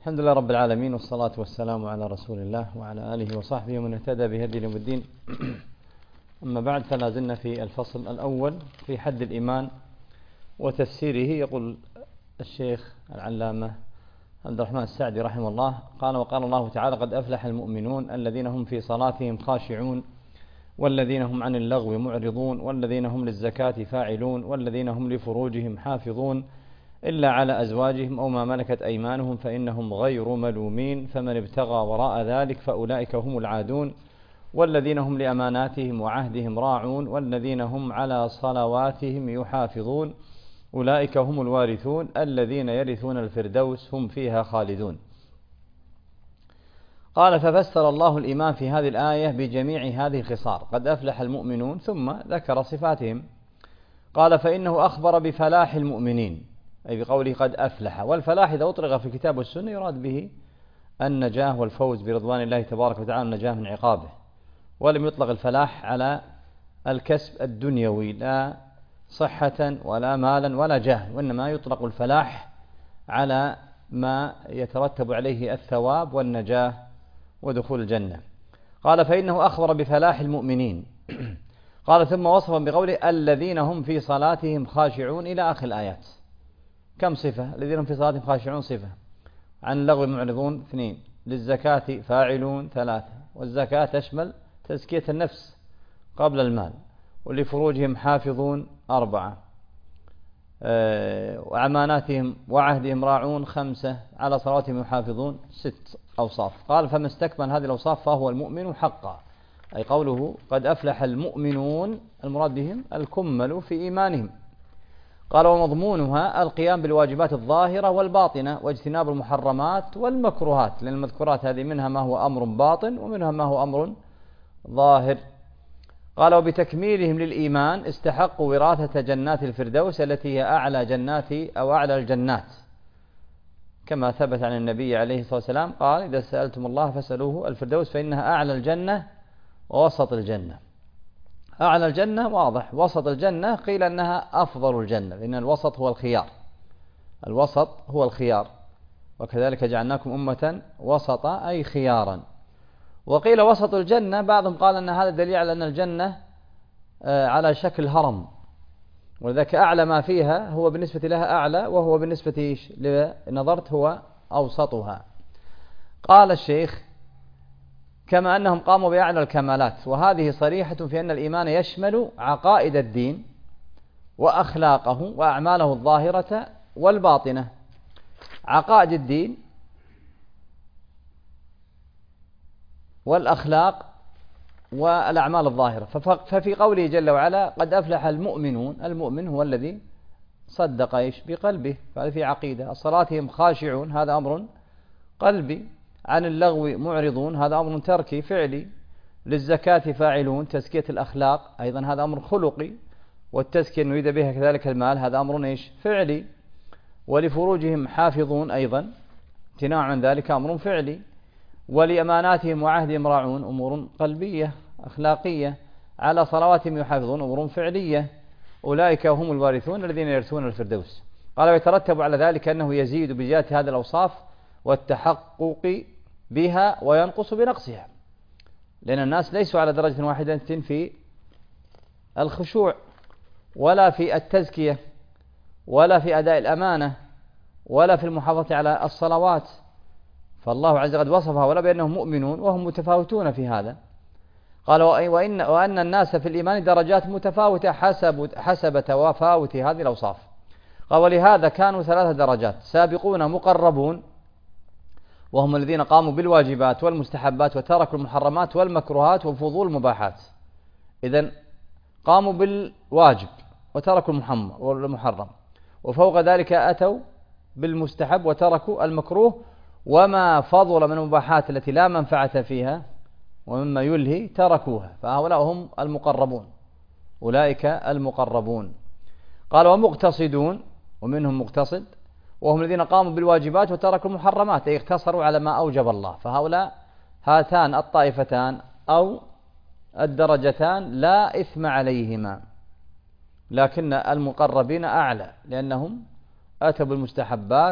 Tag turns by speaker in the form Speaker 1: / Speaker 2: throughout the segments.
Speaker 1: الحمد لله رب العالمين، والصلاة والسلام على رسول الله وعلى آله وصحبه ومن اهتدى بهدي يوم الدين. أما بعد، فلا زلنا في الفصل الأول في حد الإيمان وتفسيره. يقول الشيخ العلامة عبد الرحمن السعدي رحمه الله: وقال الله تعالى: قد أفلح المؤمنون الذين هم في صلاتهم خاشعون والذين هم عن اللغو معرضون والذين هم للزكاة فاعلون والذين هم لفروجهم حافظون إلا على أزواجهم أو ما ملكت أيمانهم فإنهم غير ملومين، فمن ابتغى وراء ذلك فأولئك هم العادون، والذين هم لأماناتهم وعهدهم راعون والذين هم على صلواتهم يحافظون أولئك هم الوارثون الذين يرثون الفردوس هم فيها خالدون. قال: ففسر الله الإيمان في هذه الآية بجميع هذه الخصال: قد أفلح المؤمنون، ثم ذكر صفاتهم. قال: فإنه أخبر بفلاح المؤمنين، أي بقوله قد أفلح. والفلاح إذا أطلق في الكتاب والسنة يراد به النجاة والفوز برضوان الله تبارك وتعالى، النجاة من عقابه. ولم يطلق الفلاح على الكسب الدنيوي، لا صحة ولا مالا ولا جاه، وإنما يطلق الفلاح على ما يترتب عليه الثواب والنجاة ودخول الجنة. قال: فإنه أخبر بفلاح المؤمنين. قال: ثم وصفهم بقوله الذين هم في صلاتهم خاشعون إلى آخر الآيات. كم صفة؟ الذين هم في صلاتهم خاشعون صفة، عن اللغو معرضون 2، للزكاة فاعلون 3، والزكاة تشمل تزكية النفس قبل المال، ولفروجهم حافظون 4، وأماناتهم وعهدهم راعون 5، على صلواتهم يحافظون 6 أوصاف. قال: فما استكمل هذه الأوصاف فهو المؤمن حقا، أي قوله قد أفلح المؤمنون المراد بهم الكمل في إيمانهم. قال: ومضمونها القيام بالواجبات الظاهرة والباطنة واجتناب المحرمات والمكروهات، لأن المذكورات هذه منها ما هو أمر باطن ومنها ما هو أمر ظاهر. قال: وبتكميلهم للإيمان استحقوا وراثة جنات الفردوس التي هي أعلى جنات أو أعلى الجنات، كما ثبت عن النبي عليه الصلاة والسلام قال: إذا سألتم الله فاسألوه الفردوس فإنها أعلى الجنة ووسط الجنة. أعلى الجنة واضح، وسط الجنة قيل أنها أفضل الجنة، لأن الوسط هو الخيار، الوسط هو الخيار، وكذلك جعلناكم أمة وسطا أي خيارا. وقيل وسط الجنة، بعضهم قال أن هذا دليل على أن الجنة على شكل هرم، ولذلك أعلى ما فيها هو بالنسبة لها أعلى، وهو بالنسبة لنظرت هو أوسطها. قال الشيخ: كما أنهم قاموا بأعلى الكمالات، وهذه صريحة في أن الإيمان يشمل عقائد الدين وأخلاقه وأعماله الظاهرة والباطنة. عقائد الدين والأخلاق والأعمال الظاهرة. ففي قوله جل وعلا قد أفلح المؤمنون، المؤمن هو الذي صدق بقلبه، فهذا في عقيدة. الصلاتهم خاشعون، هذا أمر قلبي. عن اللغو معرضون، هذا أمر تركي فعلي. للزكاة فاعلون، تزكية الأخلاق، أيضا هذا أمر خلقي. والتزكية نريد بها كذلك المال، هذا أمر فعلي. ولفروجهم حافظون، أيضا امتناع عن ذلك أمر فعلي. ولأماناتهم وعهدهم راعون، أمور قلبية أخلاقية. على صلواتهم يحافظون، أمور فعلية. أولئك هم الوارثون الذين يرثون الفردوس. قال: ويترتب على ذلك أنه يزيد بزيادة هذه الأوصاف والتحقق بها وينقص بنقصها، لأن الناس ليسوا على درجة واحدة في الخشوع ولا في التزكية ولا في أداء الأمانة ولا في المحافظة على الصلوات. فالله عز وجل وصف هؤلاء بأنهم مؤمنون وهم متفاوتون في هذا. قال: وأن الناس في الإيمان درجات متفاوتة حسب تفاوت هذه الأوصاف. قال: ولهذا كانوا 3 درجات: سابقون مقربون، وهم الذين قاموا بالواجبات والمستحبات وتركوا المحرمات والمكروهات وفضول المباحات. إذن قاموا بالواجب وتركوا المحرم، وفوق ذلك أتوا بالمستحب وتركوا المكروه، وما فضل من المباحات التي لا منفعة فيها ومما يلهي تركوها. فهؤلاء هم المقربون، أولئك المقربون. قال: ومقتصدون، ومنهم مقتصد، وهم الذين قاموا بالواجبات وتركوا المحرمات، أي اقتصروا على ما أوجب الله. فهؤلاء هاتان الطائفتان أو الدرجتان لا إثم عليهما، لكن المقربين أعلى، لأنهم أتوا بالمستحبات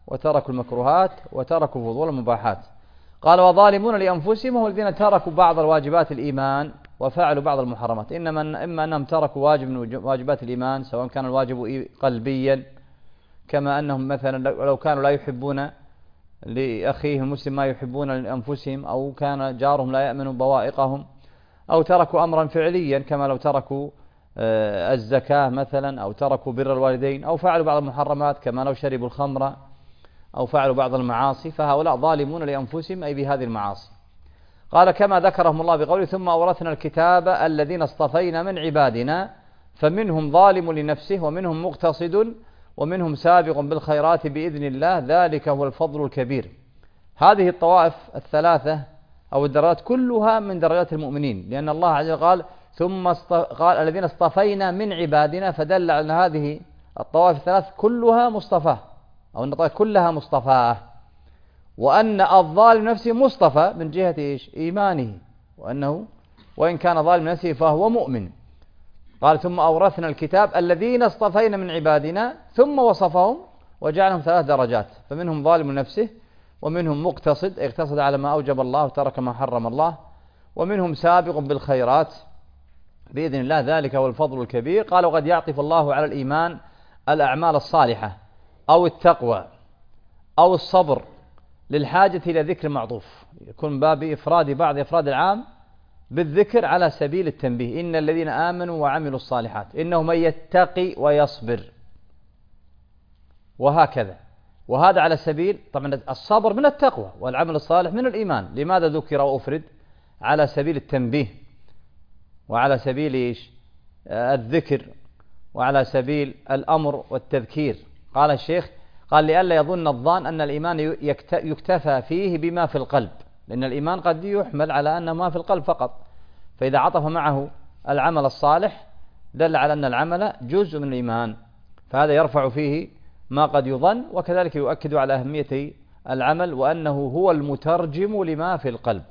Speaker 1: وتركوا المكروهات وتركوا فضول المباحات. قال وظالمون لأنفسهم هم الذين تركوا بعض الواجبات الإيمان وفعلوا بعض المحرمات. إما أنهم تركوا واجب من واجبات الإيمان سواء كان الواجب قلبيا، كما أنهم مثلا لو كانوا لا يحبون لأخيهم المسلم ما يحبون لأنفسهم، أو كان جارهم لا يأمن بوائقهم، أو تركوا أمرا فعليا كما لو تركوا الزكاة مثلا، أو تركوا بر الوالدين، أو فعلوا بعض المحرمات كما لو شربوا الخمر أو فعلوا بعض المعاصي، فهؤلاء ظالمون لأنفسهم أي بهذه المعاصي. قال كما ذكرهم الله بقوله ثم أورثنا الكتاب الذين اصطفينا من عبادنا فمنهم ظالم لنفسه ومنهم مقتصد ومنهم سابق بالخيرات بإذن الله ذلك هو الفضل الكبير. هذه الطوائف الثلاثة أو الدرجات كلها من درجات المؤمنين، لأن الله عز وجل قال قال الذين اصطفينا من عبادنا، فدل على هذه الطوائف الثلاث كلها مصطفى، أو أن الطوائف كلها مصطفاه، وأن الظالم نفسه مصطفى من جهة إيمانه، وأنه وإن كان ظالم نفسه فهو مؤمن. قال ثم أورثنا الكتاب الذين اصطفينا من عبادنا، ثم وصفهم وجعلهم 3 درجات، فمنهم ظالم نفسه، ومنهم مقتصد اقتصد على ما أوجب الله وترك ما حرم الله، ومنهم سابق بالخيرات بإذن الله ذلك هو الفضل الكبير. قال وقد يعطف الله على الإيمان الأعمال الصالحة أو التقوى أو الصبر للحاجة إلى ذكر معطوف، يكون باب إفراد بعض إفراد العام بالذكر على سبيل التنبيه. إن الذين آمنوا وعملوا الصالحات إنه من يتقي ويصبر، وهكذا. وهذا على سبيل طبعا الصبر من التقوى والعمل الصالح من الإيمان. لماذا ذكر وأفرد؟ على سبيل التنبيه، وعلى سبيل الذكر، وعلى سبيل الأمر والتذكير. قال الشيخ قال لئلا يظن الظان أن الإيمان يكتفى فيه بما في القلب، لأن الإيمان قد يحمل على أن ما في القلب فقط، فإذا عطف معه العمل الصالح دل على أن العمل جزء من الإيمان، فهذا يرفع فيه ما قد يظن، وكذلك يؤكد على أهمية العمل وأنه هو المترجم لما في القلب.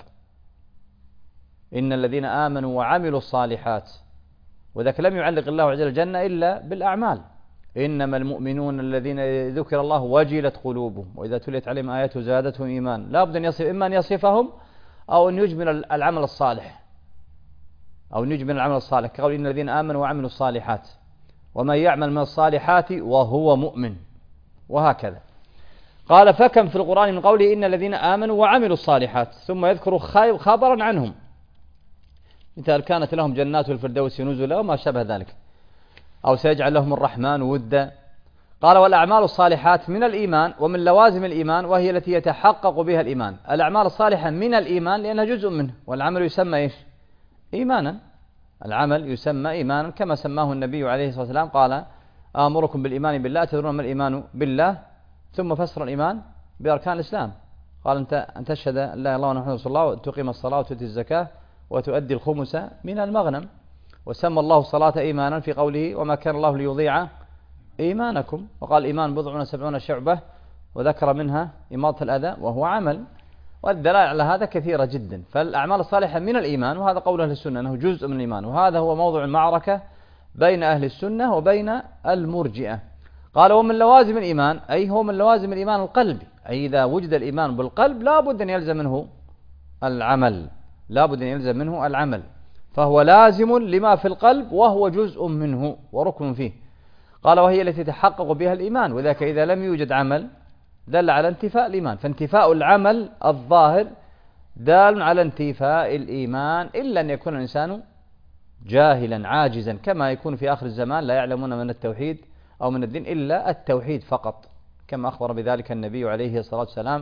Speaker 1: إن الذين آمنوا وعملوا الصالحات، وذلك لم يعلق الله عز وجل الجنة إلا بالأعمال. إنما المؤمنون الذين ذكر الله وجلت قلوبهم وإذا تليت عليهم آياته زادتهم إيمان. لا بد أن يصف إما أن يصفهم أو أن يجمل العمل الصالح، أو أن يجمل العمل الصالح، كقول إن الذين آمنوا وعملوا الصالحات ومن يعمل من الصالحات وهو مؤمن، وهكذا. قال فكم في القرآن من قوله إن الذين آمنوا وعملوا الصالحات ثم يذكر خبرا عنهم، مثال كانت لهم جنات الفردوس نزلا وما شابه ذلك، أو سيجعل لهم الرحمن ودا. قال والأعمال الصالحات من الإيمان ومن لوازم الإيمان، وهي التي يتحقق بها الإيمان. الأعمال الصالحة من الإيمان لأنها جزء منه، والعمل يسمى إيش؟ إيمانا. العمل يسمى إيمانا كما سماه النبي عليه الصلاة والسلام، قال آمركم بالإيمان بالله، تدرون ما الإيمان بالله؟ ثم فسر الإيمان بأركان الإسلام، قال أن تشهد أن لا إله إلا الله وأن محمدا رسول الله وتقيم الصلاة وتؤتي الزكاة وتؤدي الخمس من المغنم. وسمى الله الصلاة إيمانا في قوله وما كان الله ليضيع إيمانكم، وقال الإيمان 70 شعبة، وذكر منها إماطة الأذى وهو عمل. والدلائل على هذا كثيرة جدا. فالأعمال الصالحة من الإيمان، وهذا قول أهل السنة أنه جزء من الإيمان، وهذا هو موضوع المعركة بين أهل السنة وبين المرجئة. قال ومن لوازم الإيمان، أي هو من لوازم الإيمان القلبي، أي إذا وجد الإيمان بالقلب لا بد أن يلزم منه العمل، لا بد أن يلزم منه العمل، فهو لازم لما في القلب وهو جزء منه وركن فيه. قال وهي التي يتحقق بها الإيمان، وذاك إذا لم يوجد عمل دل على انتفاء الإيمان، فانتفاء العمل الظاهر دال على انتفاء الإيمان، إلا أن يكون الإنسان جاهلا عاجزا كما يكون في آخر الزمان، لا يعلمون من التوحيد أو من الدين إلا التوحيد فقط، كما أخبر بذلك النبي عليه الصلاة والسلام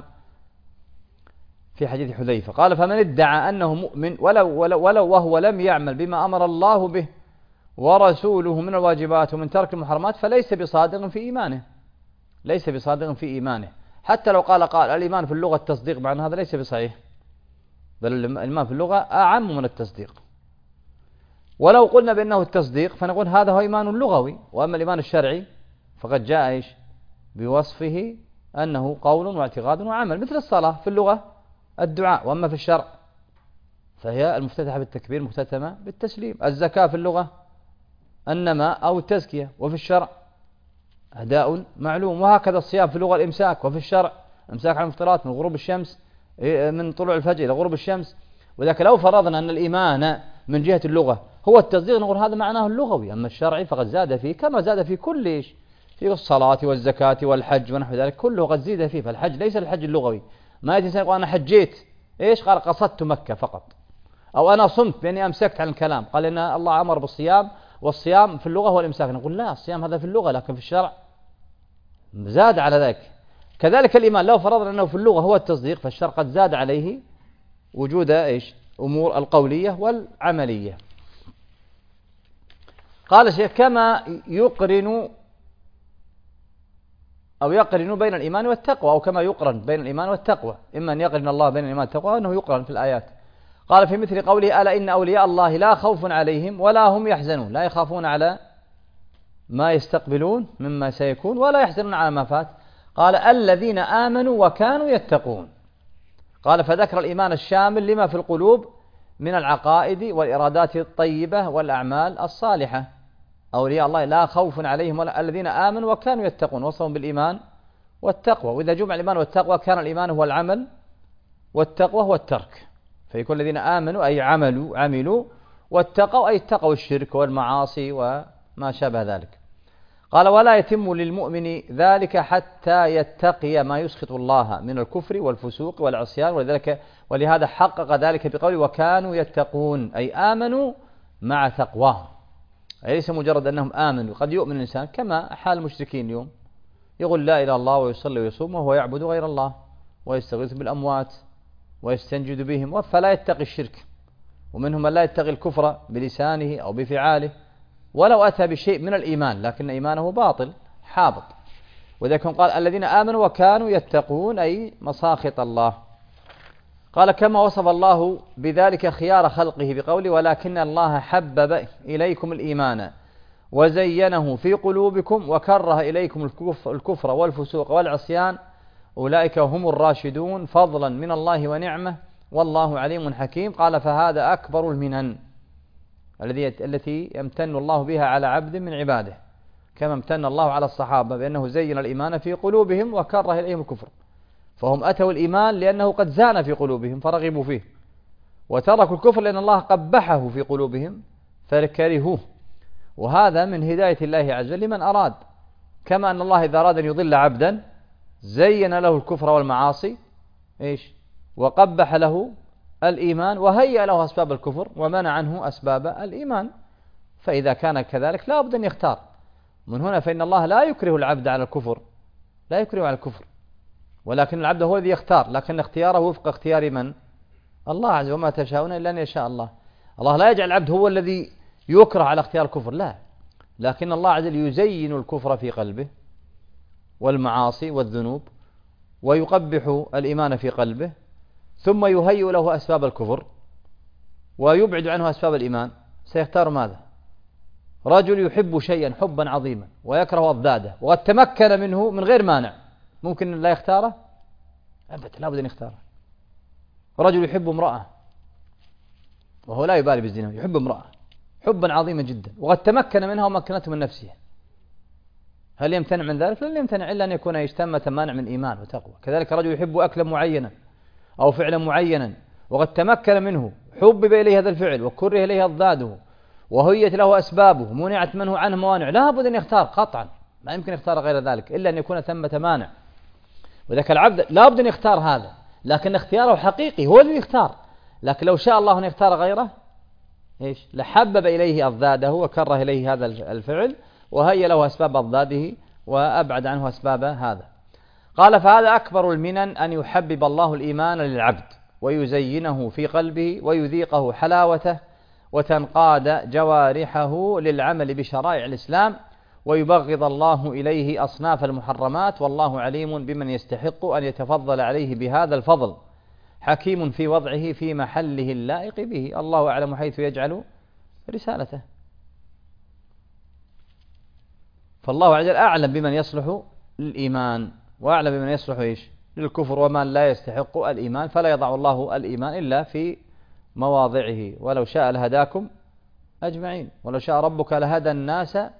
Speaker 1: في حديث حذيفة. قال فمن ادعى أنه مؤمن ولو وهو لم يعمل بما أمر الله به ورسوله من الواجبات ومن ترك المحرمات فليس بصادق في إيمانه، ليس بصادق في إيمانه. حتى لو قال الإيمان في اللغة التصديق، مع أن هذا ليس بصحيح، بل الإيمان في اللغة أعم من التصديق. ولو قلنا بأنه التصديق فنقول هذا هو إيمان لغوي، وأما الإيمان الشرعي فقد جاء إيش بوصفه أنه قول واعتقاد وعمل، مثل الصلاة في اللغة الدعاء، وأما في الشرع فهي المفتتحة بالتكبير مختتمة بالتسليم. الزكاة في اللغة النماء أو التزكية، وفي الشرع أداء معلوم. وهكذا الصيام في اللغة الإمساك، وفي الشرع إمساك عن المفطرات من غروب الشمس، من طلوع الفجر إلى غروب الشمس. وذلك لو فرضنا أن الإيمان من جهة اللغة هو التصديق نقول هذا معناه اللغوي، أما الشرعي فقد زاد فيه كما زاد في كل إيش، في الصلاة والزكاة والحج ونحو ذلك كله قد زيد فيه. فالحج ليس الحج اللغوي، ما يأتي إنسان يقول أنا حجيت إيش، قال قصدت مكة فقط، أو أنا صمت بأني أمسكت عن الكلام، قال إن الله أمر بالصيام، والصيام في اللغة هو الإمساك، نقول لا، الصيام هذا في اللغة لكن في الشرع زاد على ذلك. كذلك الإيمان لو فرضنا أنه في اللغة هو التصديق، فالشرع قد زاد عليه وجود إيش، أمور القولية والعملية. قال الشيخ كما يقرن أو يقرن بين الإيمان والتقوى، أو كما يقرن بين الإيمان والتقوى، إما أن يقرن الله بين الإيمان والتقوى أنه يقرن في الآيات. قال في مثل قوله ألا إن أولياء الله لا خوف عليهم ولا هم يحزنون، لا يخافون على ما يستقبلون مما سيكون ولا يحزنون على ما فات. قال الذين آمنوا وكانوا يتقون. قال فذكر الإيمان الشامل لما في القلوب من العقائد والإرادات الطيبة والأعمال الصالحة. أولياء الله لا خوف عليهم ولا الذين آمنوا وكانوا يتقون، وصفهم بالإيمان والتقوى. وإذا جمع الإيمان والتقوى كان الإيمان هو العمل والتقوى هو الترك، فيكون الذين آمنوا أي عملوا، واتقوا أي اتقوا الشرك والمعاصي وما شابه ذلك. قال ولا يتم للمؤمن ذلك حتى يتقي ما يسخط الله من الكفر والفسوق والعصيان، ولهذا حقق ذلك بقوله وكانوا يتقون، أي آمنوا مع تقواهم، أي ليس مجرد أنهم آمنوا. قد يؤمن الإنسان كما حال المشركين اليوم، يقول لا إله إلا الله ويصلي ويصوم وهو يعبد غير الله ويستغيث بالأموات ويستنجد بهم، فلا يتقي الشرك. ومنهم من لا يتقي الكفر بلسانه أو بفعاله ولو أتى بشيء من الإيمان لكن إيمانه باطل حابط. وذلك قال الذين آمنوا وكانوا يتقون أي مساخط الله. قال كما وصف الله بذلك خيار خلقه بقوله ولكن الله حبب إليكم الإيمان وزينه في قلوبكم وكره إليكم الكفر والفسوق والعصيان أولئك هم الراشدون فضلا من الله ونعمة والله عليم حكيم. قال فهذا أكبر المنن التي يمتن الله بها على عبد من عباده، كما امتن الله على الصحابة بأنه زين الإيمان في قلوبهم وكره إليهم الكفر، فهم أتوا الإيمان لأنه قد زان في قلوبهم فرغبوا فيه، وتركوا الكفر لأن الله قبحه في قلوبهم فكرهوه. وهذا من هداية الله عز وجل لمن أراد، كما أن الله إذا أراد أن يضل عبدا زين له الكفر والمعاصي وقبح له الإيمان وهيأ له أسباب الكفر ومنع عنه أسباب الإيمان. فإذا كان كذلك لا بد أن يختار. من هنا فإن الله لا يكره العبد على الكفر، لا يكره على الكفر، ولكن العبد هو الذي يختار، لكن اختياره وفق اختيار من؟ الله عز وجل. وما تشاءون إلا أن يشاء الله. الله لا يجعل العبد هو الذي يكره على اختيار الكفر، لا، لكن الله عز وجل يزين الكفر في قلبه والمعاصي والذنوب ويقبح الإيمان في قلبه، ثم يهيئ له أسباب الكفر ويبعد عنه أسباب الإيمان. سيختار ماذا؟ رجل يحب شيئا حبا عظيما ويكره أضداده وقد تمكن منه من غير مانع، ممكن لا يختاره؟ أبدا، لا بد أن يختاره. رجل يحب امرأة وهو لا يبالي بالزنا، يحب امرأة حبا عظيما جدا وقد تمكن منها ومكنته من نفسه، هل يمتنع من ذلك؟ لن يمتنع إلا أن يكون يجتمع مانع من إيمان وتقوى. كذلك رجل يحب أكلا معينا أو فعلا معينا وقد تمكن منه، حبب إليه هذا الفعل وكره إليه أضداده وهيت له أسبابه منعت منه عنه موانع، لا بد أن يختار قطعا، لا يمكن يختار غير ذلك إلا أن يكون ثمة مانع. وذاك العبد لا بد أن يختار هذا، لكن اختياره حقيقي هو الذي يختار. لكن لو شاء الله أن يختار غيره لحبب إليه أضداده وكره إليه هذا الفعل وهيأ له أسباب أضداده وأبعد عنه أسباب هذا. قال فهذا أكبر المنن أن يحبب الله الإيمان للعبد ويزينه في قلبه ويذيقه حلاوته وتنقاد جوارحه للعمل بشرائع الإسلام ويبغض الله إليه أصناف المحرمات، والله عليم بمن يستحق أن يتفضل عليه بهذا الفضل، حكيم في وضعه في محله اللائق به، الله أعلم حيث يجعل رسالته. فالله عز وجل أعلم بمن يصلح للإيمان وأعلم بمن يصلح للكفر ومن لا يستحق الإيمان، فلا يضع الله الإيمان إلا في مواضعه. ولو شاء لهداكم أجمعين، ولو شاء ربك لهدى الناس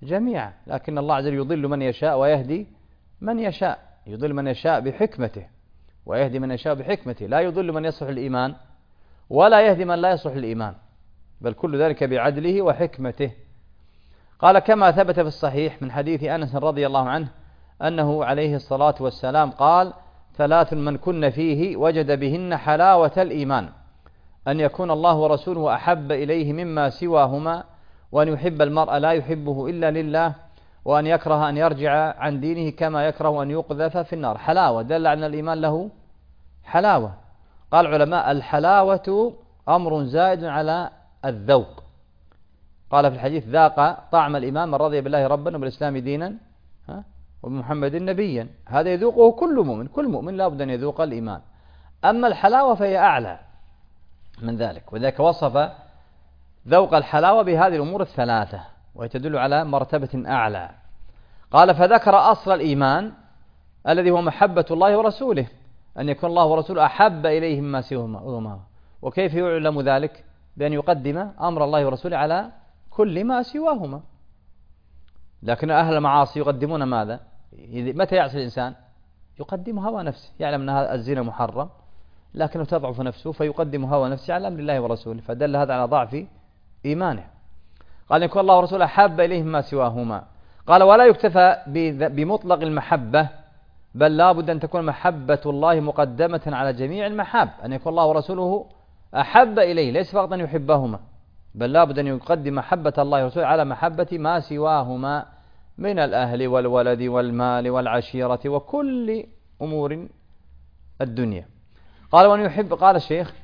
Speaker 1: جميعا، لكن الله عز وجل يضل من يشاء ويهدي من يشاء، يضل من يشاء بحكمته ويهدي من يشاء بحكمته، لا يضل من يصلح الإيمان ولا يهدي من لا يصلح الإيمان، بل كل ذلك بعدله وحكمته. قال كما ثبت في الصحيح من حديث أنس رضي الله عنه أنه عليه الصلاة والسلام قال: ثلاث من كن فيه وجد بهن حلاوة الإيمان: أن يكون الله ورسوله أحب إليه مما سواهما، وأن يحب المرء لا يحبه إلا لله، وأن يكره أن يرجع عن دينه كما يكره أن يقذف في النار. حلاوة دل على أن الإيمان له حلاوة. قال العلماء: الحلاوة أمر زائد على الذوق. قال في الحديث: ذاق طعم الإيمان من رضي بالله ربا وبالإسلام دينا وبمحمد نبيا. هذا يذوقه كل مؤمن، كل مؤمن لا بد أن يذوق الإيمان. أما الحلاوة فهي أعلى من ذلك، وذلك وصف ذوق الحلاوة بهذه الأمور الثلاثة، وتدل على مرتبة أعلى. قال: فذكر أصل الإيمان الذي هو محبة الله ورسوله، أن يكون الله ورسوله أحب إليه مما سواهما. وكيف يعلم ذلك؟ بأن يقدم أمر الله ورسوله على كل ما سواهما. لكن أهل المعاصي يقدمون ماذا؟ متى يعصي الإنسان؟ يقدم هوى نفسه، يعلم أن هذا الزنا محرم لكنه تضعف نفسه فيقدم هوى نفسه على أمر الله ورسوله، فدل هذا على ضعف إيمانه. قال: يكون الله ورسوله أحب إليه مما سواهما. قال: ولا يكتفى بمطلق المحبة، بل لا بد أن تكون محبة الله مقدمة على جميع المحاب، أن يكون الله ورسوله أحب إليه، ليس فقط أن يحبهما، بل لا بد أن يقدم محبة الله ورسوله على محبة ما سواهما من الأهل والولد والمال والعشيرة وكل أمور الدنيا. قال: وأن يحب، قال الشيخ: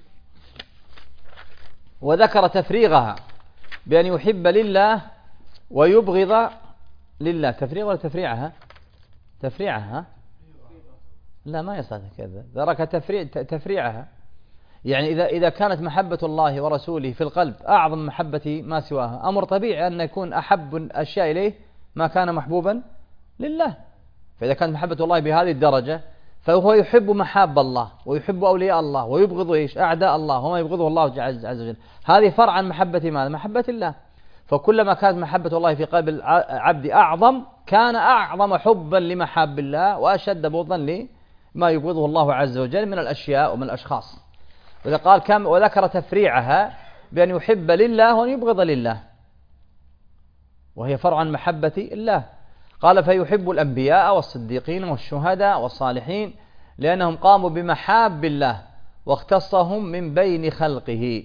Speaker 1: وذكر تفريغها بأن يحب لله ويبغض لله. تفريغ ولا تفريعها؟ تفريعها، لا ما يصح كذا، ذكر تفريعها، يعني إذا كانت محبة الله ورسوله في القلب أعظم محبة ما سواها، أمر طبيعي أن يكون أحب الأشياء إليه ما كان محبوبا لله. فإذا كانت محبة الله بهذه الدرجة فهو يحب محاب الله ويحب أولياء الله ويبغض إيش؟ أعداء الله وما يبغضه الله عز وجل. هذه فرع عن محبة ماذا؟ محبة الله. فكلما كانت محبة الله في قلب العبد أعظم، كان أعظم حبا لمحاب الله وأشد بغضا لما يبغضه الله عز وجل من الأشياء ومن الأشخاص. وإذا قال كم وذكر تفريعها بأن يحب لله وأن يبغض لله، وهي فرع عن محبة الله. قال: فيحب الأنبياء والصديقين والشهداء والصالحين لأنهم قاموا بمحاب الله واختصهم من بين خلقه.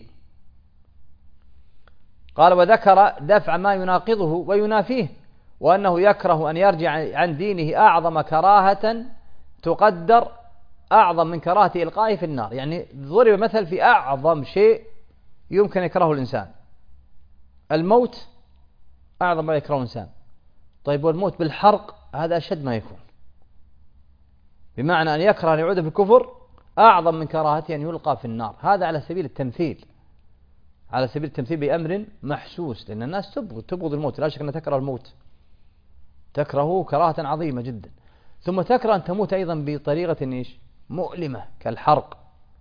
Speaker 1: قال: وذكر دفع ما يناقضه وينافيه، وأنه يكره أن يرجع عن دينه أعظم كراهة تقدر أعظم من كراهة إلقائه في النار. يعني ضرب مثل في أعظم شيء يمكن يكرهه الإنسان، الموت أعظم ما يكرهه الإنسان. طيب والموت بالحرق هذا أشد ما يكون، بمعنى أن يكره أن يعود في الكفر أعظم من كراهته أن يلقى في النار. هذا على سبيل التمثيل، على سبيل التمثيل بأمر محسوس، لأن الناس تبغض الموت، لا شك أن تكره الموت، تكرهه كراهة عظيمة جدا، ثم تكره أن تموت أيضا بطريقة مؤلمة كالحرق.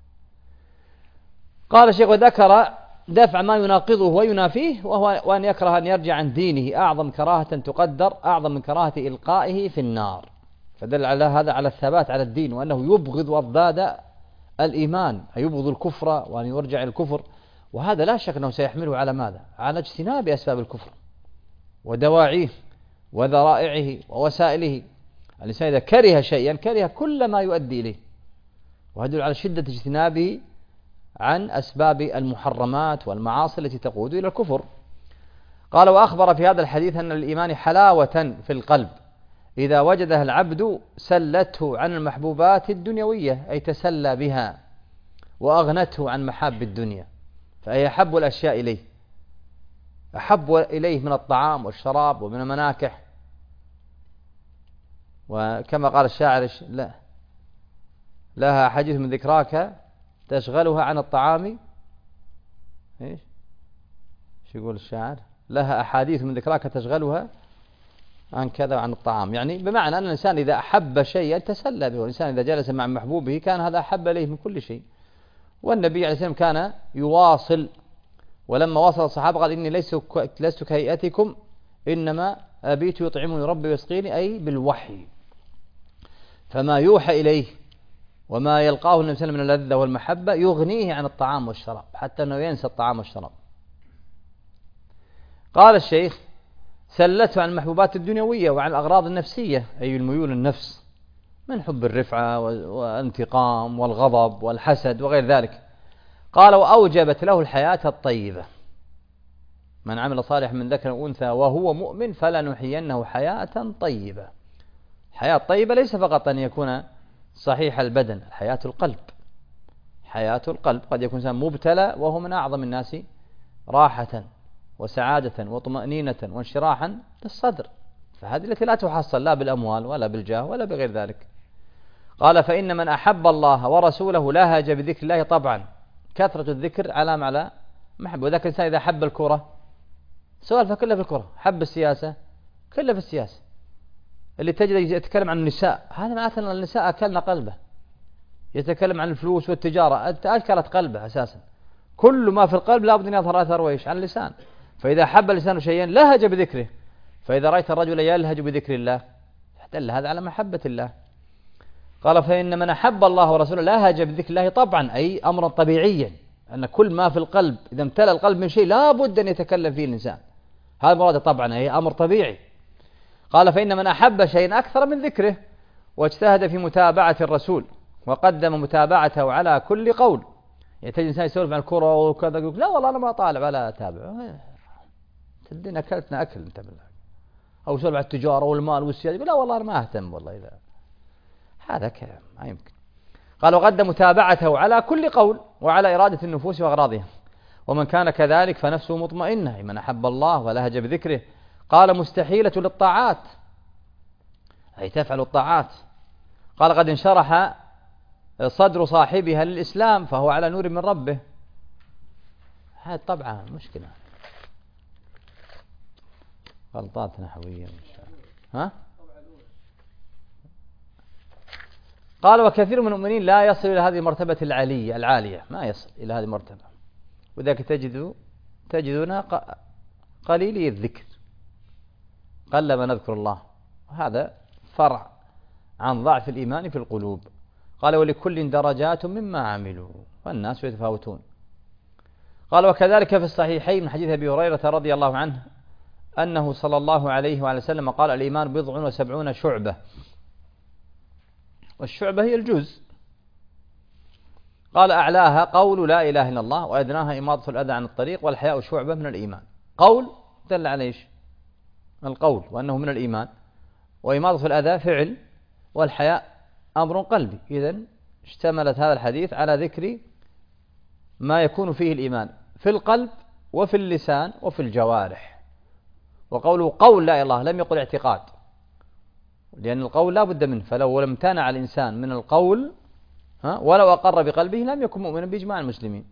Speaker 1: قال الشيخ: وذكر دفع ما يناقضه وينافيه، وأن يكره أن يرجع عن دينه أعظم كراهة تقدر أعظم من كراهة إلقائه في النار. فدل على هذا على الثبات على الدين، وأنه يبغض أضداد الإيمان، يبغض الكفر وأن يرجع الكفر. وهذا لا شك أنه سيحمله على ماذا؟ على اجتناب أسباب الكفر ودواعيه وذرائعه ووسائله. الإنسان إذا كره شيئا كره كل ما يؤدي إليه، وهذا على شدة اجتنابه عن أسباب المحرمات والمعاصي التي تقود إلى الكفر. قال: وأخبر في هذا الحديث أن الإيمان حلاوة في القلب إذا وجدها العبد سلته عن المحبوبات الدنيوية، أي تسلى بها وأغنته عن محاب الدنيا، فهي أحب الأشياء إليه، أحب إليه من الطعام والشراب ومن المناكح. وكما قال الشاعر: لها حديث من ذكراك تشغلها عن الطعام. ايش يقول الشاعر؟ لها أحاديث من ذكراك تشغلها عن كذا وعن الطعام، يعني بمعنى أن الإنسان إذا أحب شيئا تسلى به، والإنسان إذا جلس مع محبوبه كان هذا أحب إليه من كل شيء. والنبي عليه السلام كان يواصل، ولما وصل الصحابة قال: إني لست كهيئتكم إنما أبيت يطعمني ربي ويسقيني، أي بالوحي. فما يوحى إليه وما يلقاه النبي صلى الله عليه وسلم من اللذة والمحبة يغنيه عن الطعام والشراب، حتى أنه ينسى الطعام والشراب. قال الشيخ: سلته عن المحبوبات الدنيوية وعن الأغراض النفسية، أي الميول النفس من حب الرفعة والانتقام والغضب والحسد وغير ذلك. قال: وأوجبت له الحياة الطيبة. من عمل صالحا من ذكر أو أنثى وهو مؤمن فلنحيينه حياة طيبة. حياة طيبة ليس فقط أن يكون صحيح البدن، حياة القلب. حياة القلب، قد يكون إنسان مبتلى وهو من أعظم الناس راحة وسعادة وطمأنينة وانشراحا للصدر، فهذه التي لا تحصل لا بالأموال ولا بالجاه ولا بغير ذلك. قال: فإن من أحب الله ورسوله لهج بذكر الله طبعا. كثرة الذكر علامة على محبة. وذاك الإنسان إذا حب الكرة سوالفه كلها في الكرة، حب السياسة كلها في السياسة. اللي تجد يتكلم عن النساء، هذا معناته أن النساء أكلنا قلبه. يتكلم عن الفلوس والتجارة، أكلت قلبه أساسا. كل ما في القلب لابد أن يظهر أثر ويش عن اللسان. فإذا حب اللسان شيئا لهج بذكره. فإذا رأيت الرجل يلهج بذكر الله دل هذا على محبة الله. قال: فإن من أحب الله ورسوله لهج بذكر الله طبعا، أي أمرا طبيعيا، أن كل ما في القلب إذا امتلأ القلب من شيء لا بد أن يتكلم فيه الإنسان. هذا مراد طبعا، أي أمر طبيعي. قال: فإن من أحب شيئا أكثر من ذكره واجتهد في متابعة الرسول وقدم متابعته على كل قول. يعني تجد إنسان يسولف عن الكرة وكذا يقول: لا والله أنا ما طالع ولا أتابع. تدين أكلتنا أكل أنت بالله. أو يسولف عن التجارة والمال والسياسة يقول: لا والله أنا ما أهتم والله. إذا هذا كلام ما يمكن. قال: وقدم متابعته على كل قول وعلى إرادة النفوس وأغراضها. ومن كان كذلك فنفسه مطمئنة، من أحب الله ولهج بذكره. قال: مستحيلة للطاعات، أي تفعل الطاعات. قال: قد انشرح صدر صاحبها للإسلام فهو على نور من ربه. هذا طبعا مشكلة، غلطات نحوية. ها؟ قال: وكثير من المؤمنين لا يصل إلى هذه المرتبة العالية، ما يصل إلى هذه المرتبة. وذلك تجدون قليلي الذكر، قل ما نذكر الله. وهذا فرع عن ضعف الإيمان في القلوب. قال: ولكل درجات مما عملوا، والناس يتفاوتون. قال: وكذلك في الصحيحين من حديث أبي هريرة رضي الله عنه أنه صلى الله عليه وعلى وسلم قال: الإيمان 70 شعبة. والشعبة هي الجزء. قال: أعلاها قول لا إله إلا الله، وأدناها إماطة الأذى عن الطريق، والحياء شعبة من الإيمان. قول دل على إيش؟ القول وأنه من الإيمان، وإماطة الأذى فعل، والحياء أمر قلبي. إذن اشتملت هذا الحديث على ذكر ما يكون فيه الإيمان في القلب وفي اللسان وفي الجوارح. وقوله قول لا إله إلا الله لم يقل اعتقاد، لأن القول لا بد منه. فلو لم امتنع الإنسان من القول ولو أقر بقلبه لم يكن مؤمنا بإجماع المسلمين.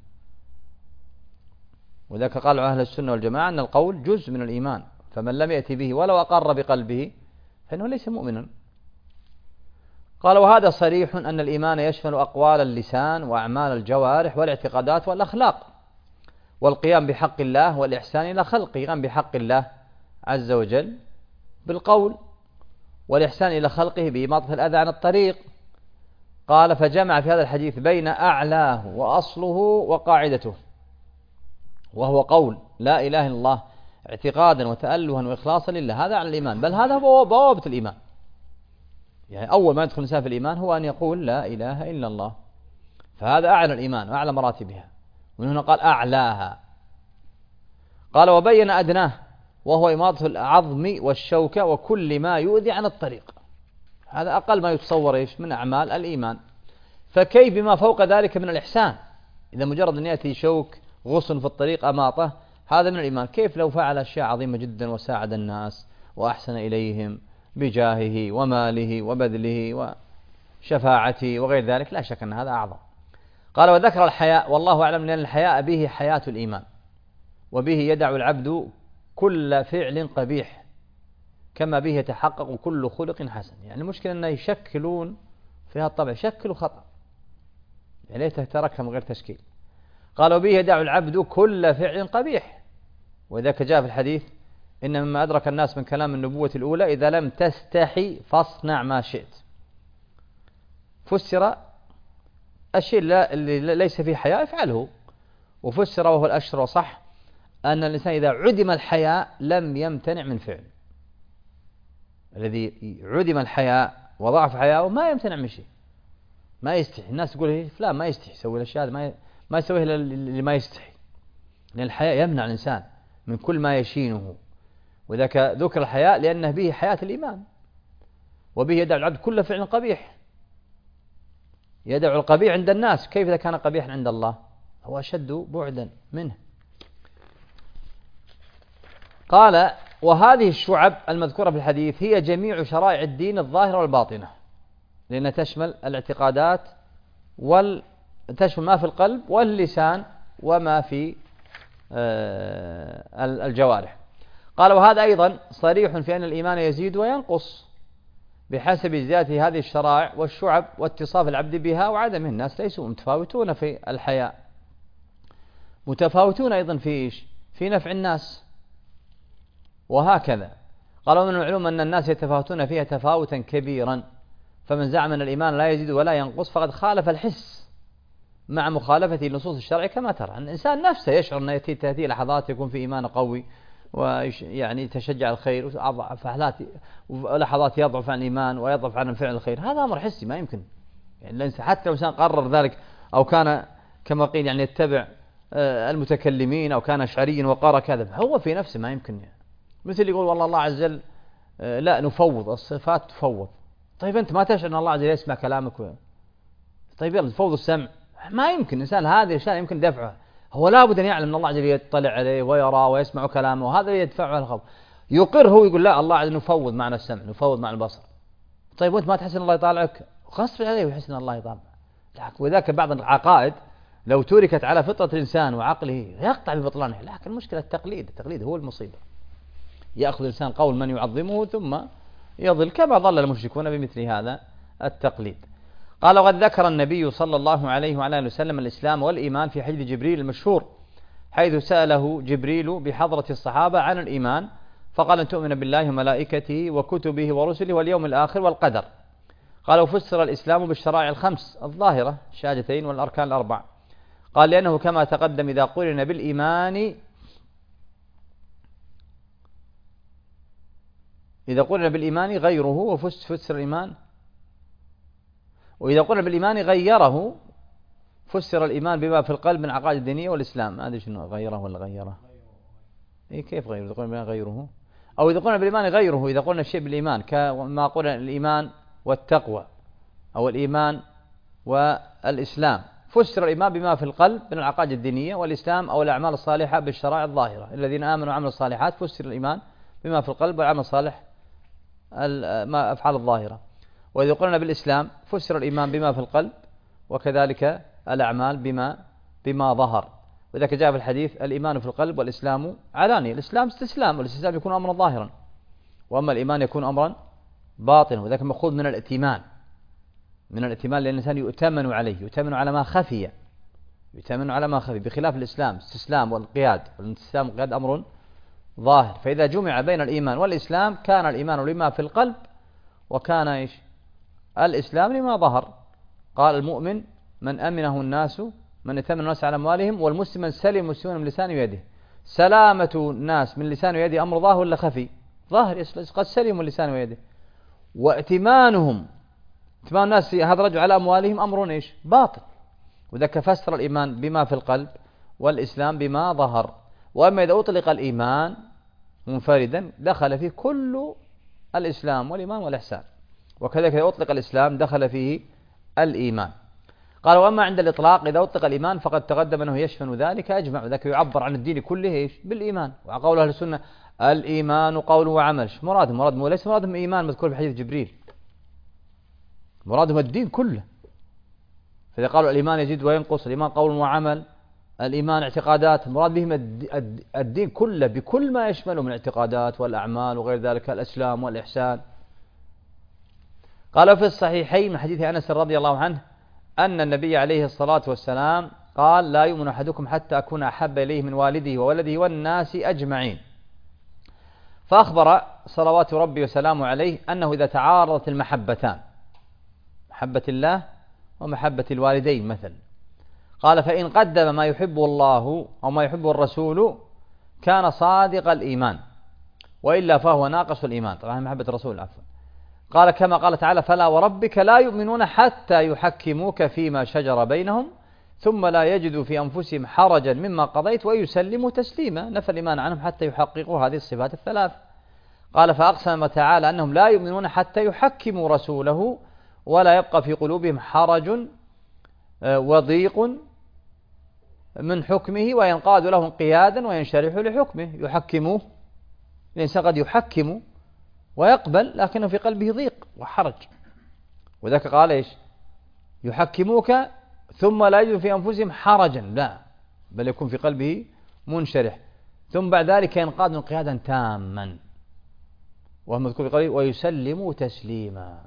Speaker 1: وذلك قال أهل السنة والجماعة أن القول جزء من الإيمان، فمن لم يأتي به ولو أقر بقلبه فإنه ليس مؤمنا. قال: وهذا صريح أن الإيمان يشمل أقوال اللسان وأعمال الجوارح والاعتقادات والأخلاق، والقيام بحق الله والإحسان إلى خلقه. قام بحق الله عز وجل بالقول، والإحسان إلى خلقه بإماطة الأذى عن الطريق. قال: فجمع في هذا الحديث بين أعلاه وأصله وقاعدته، وهو قول لا إله إلا الله اعتقادا وتألها وإخلاصا لله. هذا على الإيمان، بل هذا هو ضوابط الإيمان. يعني أول ما يدخل الإنسان في الإيمان هو أن يقول لا إله إلا الله، فهذا أعلى الإيمان وأعلى مراتبها. ومن هنا قال أعلاها. قال: وبين أدناه، وهو إماطة العظم والشوكة وكل ما يؤذي عن الطريق. هذا أقل ما يتصور إيش من أعمال الإيمان. فكيف بما فوق ذلك من الإحسان؟ إذا مجرد أن يأتي شوك غصن في الطريق أماطة، هذا من الإيمان. كيف لو فعل أشياء عظيمة جدا وساعد الناس وأحسن إليهم بجاهه وماله وبذله وشفاعته وغير ذلك؟ لا شك أن هذا أعظم. قال: وذكر الحياء، والله أعلم لأن الحياء به حياة الإيمان، وبه يدع العبد كل فعل قبيح، كما به يتحقق كل خلق حسن. يعني المشكلة أنه يشكلون في هذا الطبع شكل وخطأ، يعني ليته تركها من غير تشكيل. قال: وبه يدع العبد كل فعل قبيح. وذاك جاء في الحديث إن مما أدرك الناس من كلام النبوة الأولى إذا لم تستحي فاصنع ما شئت. فسر الشيء اللي ليس فيه حياء افعله، وفسر وهو الأشهر وصح أن الإنسان إذا عدم الحياء لم يمتنع من فعل. الذي عدم الحياء وضعف حياءه ما يمتنع من شيء، ما يستحي. الناس تقول إيه فلان ما يستحي يسوي الأشياء ما يسويها اللي ما يستحي، لأن الحياء يمنع الإنسان من كل ما يشينه. وذاك ذكر الحياء لأنه به حياة الإيمان، وبه يدع العبد كل فعل قبيح. يدع القبيح عند الناس، كيف إذا كان قبيحا عند الله؟ هو أشد بعدا منه. قال: وهذه الشعب المذكورة في الحديث هي جميع شرائع الدين الظاهرة والباطنة، لأنها تشمل الاعتقادات تشمل ما في القلب واللسان وما في الجوارح. قال: وهذا أيضا صريح في أن الإيمان يزيد وينقص بحسب زيادة هذه الشرائع والشعب واتصاف العبد بها وعدمه. الناس ليسوا متفاوتون في الحياء، متفاوتون أيضا في نفع الناس، وهكذا. قالوا: من المعلوم أن الناس يتفاوتون فيها تفاوتا كبيرا، فمن زعم أن الإيمان لا يزيد ولا ينقص فقد خالف الحس مع مخالفة النصوص الشرعية. كما ترى أن الإنسان نفسه يشعر أن تأتي لحظات يكون في إيمان قوي ويعني تشجع الخير، ولحظات يضعف عن الإيمان ويضعف عن الفعل الخير. هذا أمر حسي ما يمكن يعني الإنسان، حتى لو الإنسان قرر ذلك أو كان كما قيل يعني يتبع المتكلمين أو كان أشعريا وقال كذب، هو في نفسه ما يمكن يعني. مثل يقول والله الله عز وجل لا نفوض الصفات، تفوض. طيب أنت ما تشعر أن الله عز وجل يسمع كلامك طيب يلا تفوض السمع، ما يمكن. الإنسان هذه الأشياء يمكن دفعها، هو لابد أن يعلم أن الله عز وجل يطلع عليه ويرى ويسمع كلامه، وهذا يدفعه الخوف. يقر هو يقول لا الله عز وجل نفوض معنى السمع، نفوض معنى البصر. طيب وأنت ما تحس أن الله يطالعك؟ غصب عليه ويحس أن الله يطالع. وذاك بعض العقائد لو تركت على فطرة الإنسان وعقله يقطع ببطلانه، لكن المشكلة التقليد هو المصيبة. يأخذ الإنسان قول من يعظمه ثم يضل، كما ضل المشركون بمثل هذا التقليد. قال: وقد ذكر النبي صلى الله عليه وعلى آله وسلم الإسلام والإيمان في حديث جبريل المشهور، حيث سأله جبريل بحضرة الصحابة عن الإيمان فقال: أن تؤمن بالله وملائكته وكتبه ورسله واليوم الآخر والقدر. قال: وفسر الإسلام بالشرائع الخمس الظاهرة، الشهادتين والأركان الأربع. قال: لأنه كما تقدم إذا قرن بالإيمان غيره وفسر الإيمان، وإذا قلنا بالإيمان غيره فسر الإيمان بما في القلب من عقائد الدينية والإسلام. ما أدري شنو غيره ولا غيره. إيه كيف غيره؟ إذا قلنا بالإيمان غيره، أو إذا قلنا بالإيمان غيره، إذا قلنا الشيء بالإيمان كما قلنا الإيمان والتقوى أو الإيمان والإسلام. فسر الإيمان بما في القلب من العقائد الدينية والإسلام أو الأعمال الصالحة بالشرائع الظاهرة. الذين آمنوا وعملوا الصالحات فسر الإيمان بما في القلب والعمل الصالح ما أفعال الظاهرة. وإذا قلنا بالإسلام فسر الإيمان بما في القلب وكذلك الأعمال بما ظهر. وذلك جاء في الحديث: الإيمان في القلب والإسلام علانية. الإسلام استسلام، والاستسلام يكون أمرا ظاهرا، وأما الإيمان يكون أمرا باطنا. وذلك مأخوذ من الائتمان، لأن الإنسان يؤتمن عليه، يؤتمن على ما خفي، بخلاف الإسلام استسلام والانقياد. والاستسلام والانقياد أمر ظاهر. فإذا جمع بين الإيمان والإسلام كان الإيمان لما في القلب وكان الإسلام لما ظهر. قال: المؤمن من أمنه الناس، من اتمن الناس على أموالهم، والمسلم من سلم المسلمون من لسانه ويده. سلامة الناس من لسانه ويده أمر ظاهر ولا خفي؟ ظاهر، قد سلموا اللسان ويده. وائتمان الناس هذا الرجل على أموالهم أمر باطل. وذاك فسر الإيمان بما في القلب والإسلام بما ظهر. وأما إذا أطلق الإيمان منفردا دخل فيه كل الإسلام والإيمان والإحسان، وكذلك إذا أطلق الإسلام دخل فيه الإيمان. قال: وأما عند الإطلاق إذا أطلق الإيمان فقد تقدم أنه يشمل ذلك أجمع. ذلك يعبر عن الدين كله بالإيمان. وقول أهل السنة الإيمان قول وعمل. مرادهم وليس مرادهم إيمان مذكور في حديث جبريل، مرادهم الدين كله. فإذا قالوا الإيمان يزيد وينقص، الإيمان قول وعمل، الإيمان اعتقادات، المراد بهم الدين كله بكل ما يشمله من اعتقادات والأعمال وغير ذلك، الإسلام والإحسان. قال: في الصحيحين من حديث أنس رضي الله عنه أن النبي عليه الصلاة والسلام قال: لا يؤمن أحدكم حتى أكون أحب إليه من والده وولده والناس أجمعين. فأخبر صلوات ربي وسلامه عليه أنه إذا تعارضت المحبتان، محبة الله ومحبة الوالدين مثلا، قال فإن قدم ما يحبه الله أو ما يحبه الرسول كان صادق الإيمان، وإلا فهو ناقص الإيمان. طبعا محبة الرسول عفوا. قال كما قال تعالى فلا وربك لا يؤمنون حتى يحكموك فيما شجر بينهم ثم لا يجدوا في أنفسهم حرجا مما قضيت ويسلموا تسليما. نفى الإيمان عنهم حتى يحققوا هذه الصفات الثلاث. قال فأقسم تعالى أنهم لا يؤمنون حتى يحكموا رسوله ولا يبقى في قلوبهم حرج وضيق من حكمه وينقاد له انقيادا وينشرح لحكمه. يحكموه، الإنسان قد يحكم ويقبل لكنه في قلبه ضيق وحرج، وذاك قال إيش؟ يحكموك ثم لا يجد في أنفسهم حرجا، لا بل يكون في قلبه منشرح، ثم بعد ذلك ينقاد انقيادا تاما، وهم مذكور في قوله ويسلموا تسليما.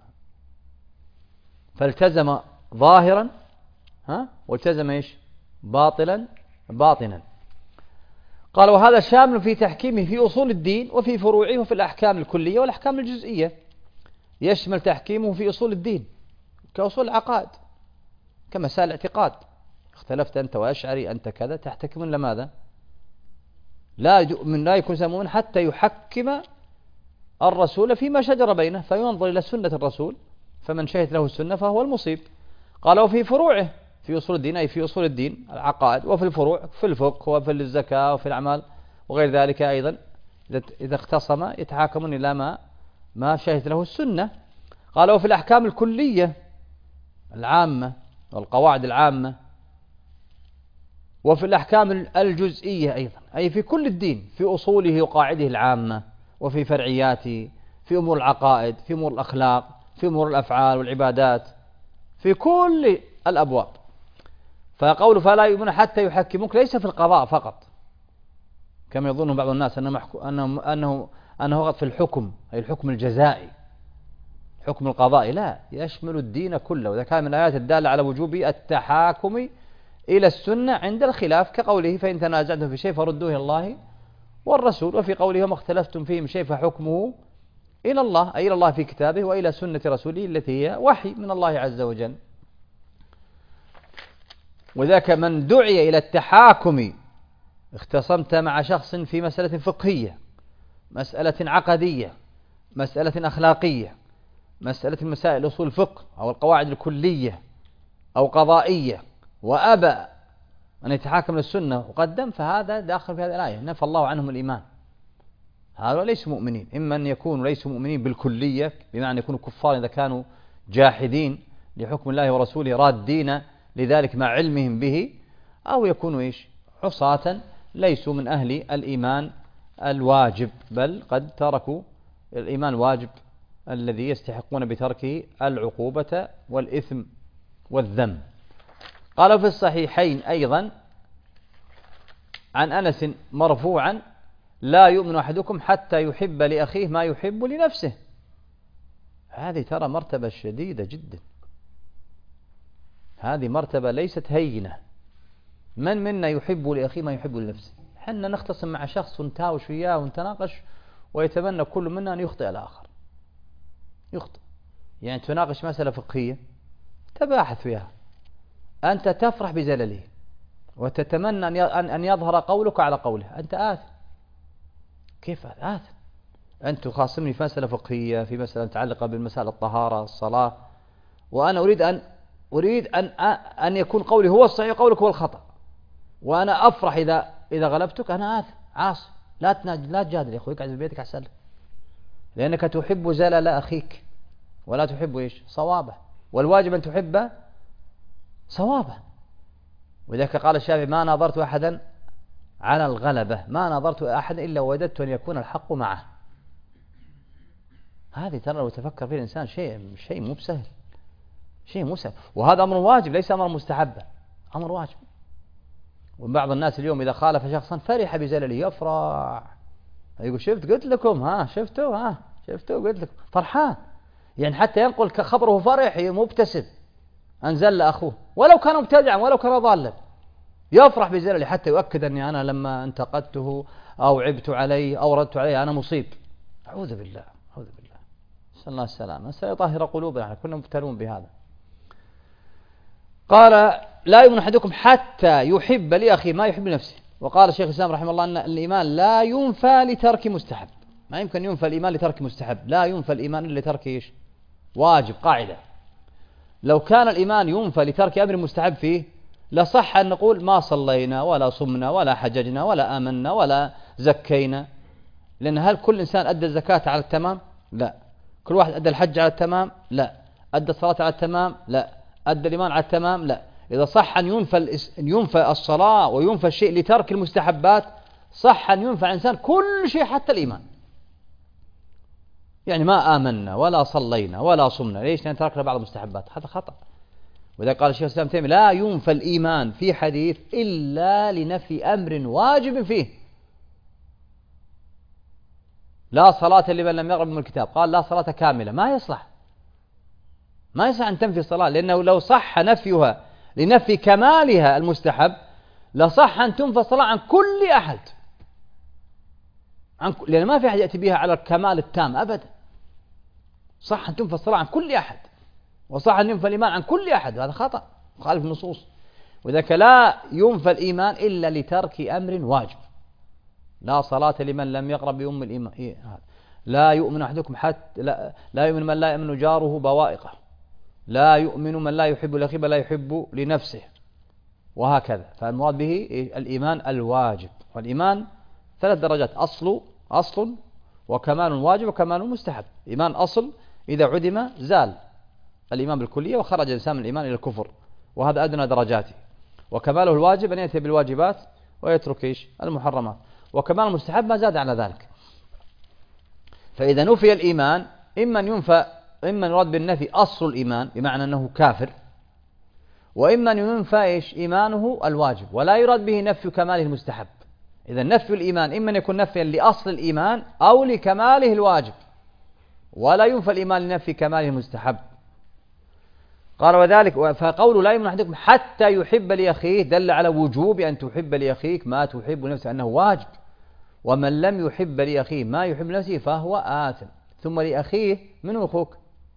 Speaker 1: فالتزم ظاهرا والتزم إيش؟ باطنا. قال وهذا شامل في تحكيمه في أصول الدين وفي فروعه وفي الأحكام الكلية والأحكام الجزئية. يشمل تحكيمه في أصول الدين كأصول العقائد، كمسائل الاعتقاد، اختلفت أنت وأشعري أنت كذا، تحتكمون لماذا؟ لا يكون مؤمن حتى يحكم الرسول فيما شجر بينه، فينظر إلى سنة الرسول، فمن شهد له السنة فهو المصيب. قال وفي فروعه في أصول الدين، أي في أصول الدين العقائد، وفي الفروع في الفقه وفي الزكاة وفي الأعمال وغير ذلك أيضا إذا اختصم يتحاكمون إلى ما شهد له السنة. قال وفي الأحكام الكلية العامة والقواعد العامة، وفي الأحكام الجزئية أيضا، أي في كل الدين، في أصوله وقاعده العامة وفي فرعياته، في أمور العقائد، في أمور الأخلاق، في أمور الأفعال والعبادات، في كل الأبواب. فقوله فلا يؤمنون حتى يحكموك ليس في القضاء فقط كما يظن بعض الناس أنه فقط في الحكم، أي الحكم الجزائي، حكم القضاء، لا، يشمل الدين كله. وإذا كان من الآيات الدالة على وجوب التحاكم إلى السنة عند الخلاف، كقوله فإن تنازعتم في شيء فردوه إلى الله والرسول، وفي قوله وما اختلفتم فيه من شيء فحكمه إلى الله، أي إلى الله في كتابه وإلى سنة رسوله التي هي وحي من الله عز وجل. وذاك من دعي إلى التحاكم، اختصمت مع شخص في مسألة فقهية، مسألة عقدية، مسألة أخلاقية، مسألة مسائل أصول الفقه أو القواعد الكلية أو قضائية، وأبى أن يتحاكم للسنة وقدم، فهذا داخل في هذه الآية، نفى الله عنهم الإيمان. هؤلاء ليسوا مؤمنين، إما أن يكونوا ليسوا مؤمنين بالكلية بمعنى يكونوا كفار إذا كانوا جاحدين لحكم الله ورسوله رادين لذلك مع علمهم به، أو يكونوا إيش؟ عصاة ليسوا من أهل الإيمان الواجب، بل قد تركوا الإيمان الواجب الذي يستحقون بتركه العقوبة والإثم والذنب. قال في الصحيحين أيضا عن أنس مرفوعا لا يؤمن أحدكم حتى يحب لأخيه ما يحب لنفسه. هذه ترى مرتبة شديدة جدا، هذه مرتبة ليست هينة. من منا يحب لأخيه ما يحب لنفسه؟ حنا نختصم مع شخص ونتهاوش وياه ونتناقش ويتمنى كل منا أن يخطئ الآخر، يخطئ، يعني تناقش مسألة فقهية تباحث فيها، أنت تفرح بزلله وتتمنى أن يظهر قولك على قوله، أنت آثم. كيف آثم؟ أنت تخاصمني في مسألة فقهية، في مسألة متعلقة بالمسائل الطهارة الصلاة، وأنا أريد أن يكون قولي هو الصحيح قولك هو الخطأ، وأنا أفرح إذا غلبتك. أنا آثم عاصي. لا تجادل يا أخوي، اقعد في بيتك أحسن لك، لأنك تحب زلل أخيك ولا تحب إيش؟ صوابه، والواجب أن تحب صوابه. وذلك قال الشافعي ما نظرت أحدا على الغلبة، ما نظرت أحدا إلا وجدت أن يكون الحق معه. هذه ترى لو تفكر فيه الإنسان شيء مو بسهل، شيء مو سهل، وهذا أمر واجب ليس أمر مستحب، أمر واجب. وبعض الناس اليوم إذا خالف شخصا فرح بزلله، يفرح، يقول شفت قلت لكم، شفتوا قلت لكم، فرحان، يعني حتى ينقل خبره فرح مبتسم أن زل أخوه ولو كان مبتدعا ولو كان ضالا، يفرح بزلله حتى يؤكد أني أنا لما انتقدته أو عبت عليه أو ردت عليه أنا مصيب. أعوذ بالله أعوذ بالله، نسأل الله السلامة، سيطهر قلوبنا، كنا مبتلون بهذا. قال لا يؤمن أحدكم حتى يحب لأخيه ما يحب لنفسه. وقال الشيخ الإسلام رحمه الله أن الإيمان لا ينفى لترك مستحب، ما يمكن ينفى الإيمان لترك مستحب، لا ينفى الإيمان إلا لترك إيش؟ واجب، قاعدة. لو كان الإيمان ينفى لترك أمر مستحب فيه لصح أن نقول ما صلينا ولا صمنا ولا حججنا ولا آمنا ولا زكينا، لأن هل كل إنسان أدى الزكاة على التمام؟ لا. كل واحد أدى الحج على التمام؟ لا. أدى الصلاة على التمام؟ لا. أدى الإيمان على التمام؟ لا. إذا صح أن ينفى الصلاة وينفى الشيء لترك المستحبات، صح أن ينفى الإنسان كل شيء حتى الإيمان. يعني ما آمنا ولا صلينا ولا صمنا، ليش؟ لأن تركنا بعض المستحبات، هذا خطأ. وإذا قال الشيخ الإسلام تيمية لا ينفى الإيمان في حديث إلا لنفي أمر واجب فيه. لا صلاة لمن لم يقرأ من الكتاب، قال لا صلاة كاملة، ما يصلح أن تنفي الصلاة، لأنه لو صح نفيها لنفي كمالها المستحب لصح أن تنفى الصلاة عن كل أحد، لأن ما في أحد يأتي بها على الكمال التام أبدا. صح أن تنفى الصلاة عن كل أحد، وصح أن ينفى الإيمان عن كل أحد، هذا خطأ مخالف النصوص. وذلك لا ينفى الإيمان إلا لترك أمر واجب. لا صلاة لمن لم يقرأ بأم الإيمان. لا يؤمن أحدكم حتى لا يؤمن من لا يؤمن جاره بوائقه. لا يؤمن من لا يحب لأخيه لا يحب لنفسه، وهكذا. فالمراد به الإيمان الواجب. والإيمان 3 درجات: أصل وكمال واجب وكمال مستحب. إيمان أصل إذا عدم زال الإيمان بالكلية وخرج الإنسان من الإيمان إلى الكفر، وهذا أدنى درجاته. وكماله الواجب أن يأتي بالواجبات ويترك المحرمات. وكمال المستحب ما زاد على ذلك. فإذا نفي الإيمان إما يراد بالنفي أصل الإيمان بمعنى أنه كافر، وإما ينفى إيمانه الواجب، ولا يراد به نفي كماله المستحب. إذا نفي الإيمان إما يكون نفيا لأصل الإيمان أو لكماله الواجب، ولا ينفى الإيمان لنفي كماله المستحب. قال وذلك فقول لا يؤمن أحدكم حتى يحب لأخيه دل على وجوب أن تحب لأخيك ما تحب لنفسك، أنه واجب. ومن لم يحب لأخيه ما يحب لنفسه فهو آثم. ثم لأخيه من أخوك؟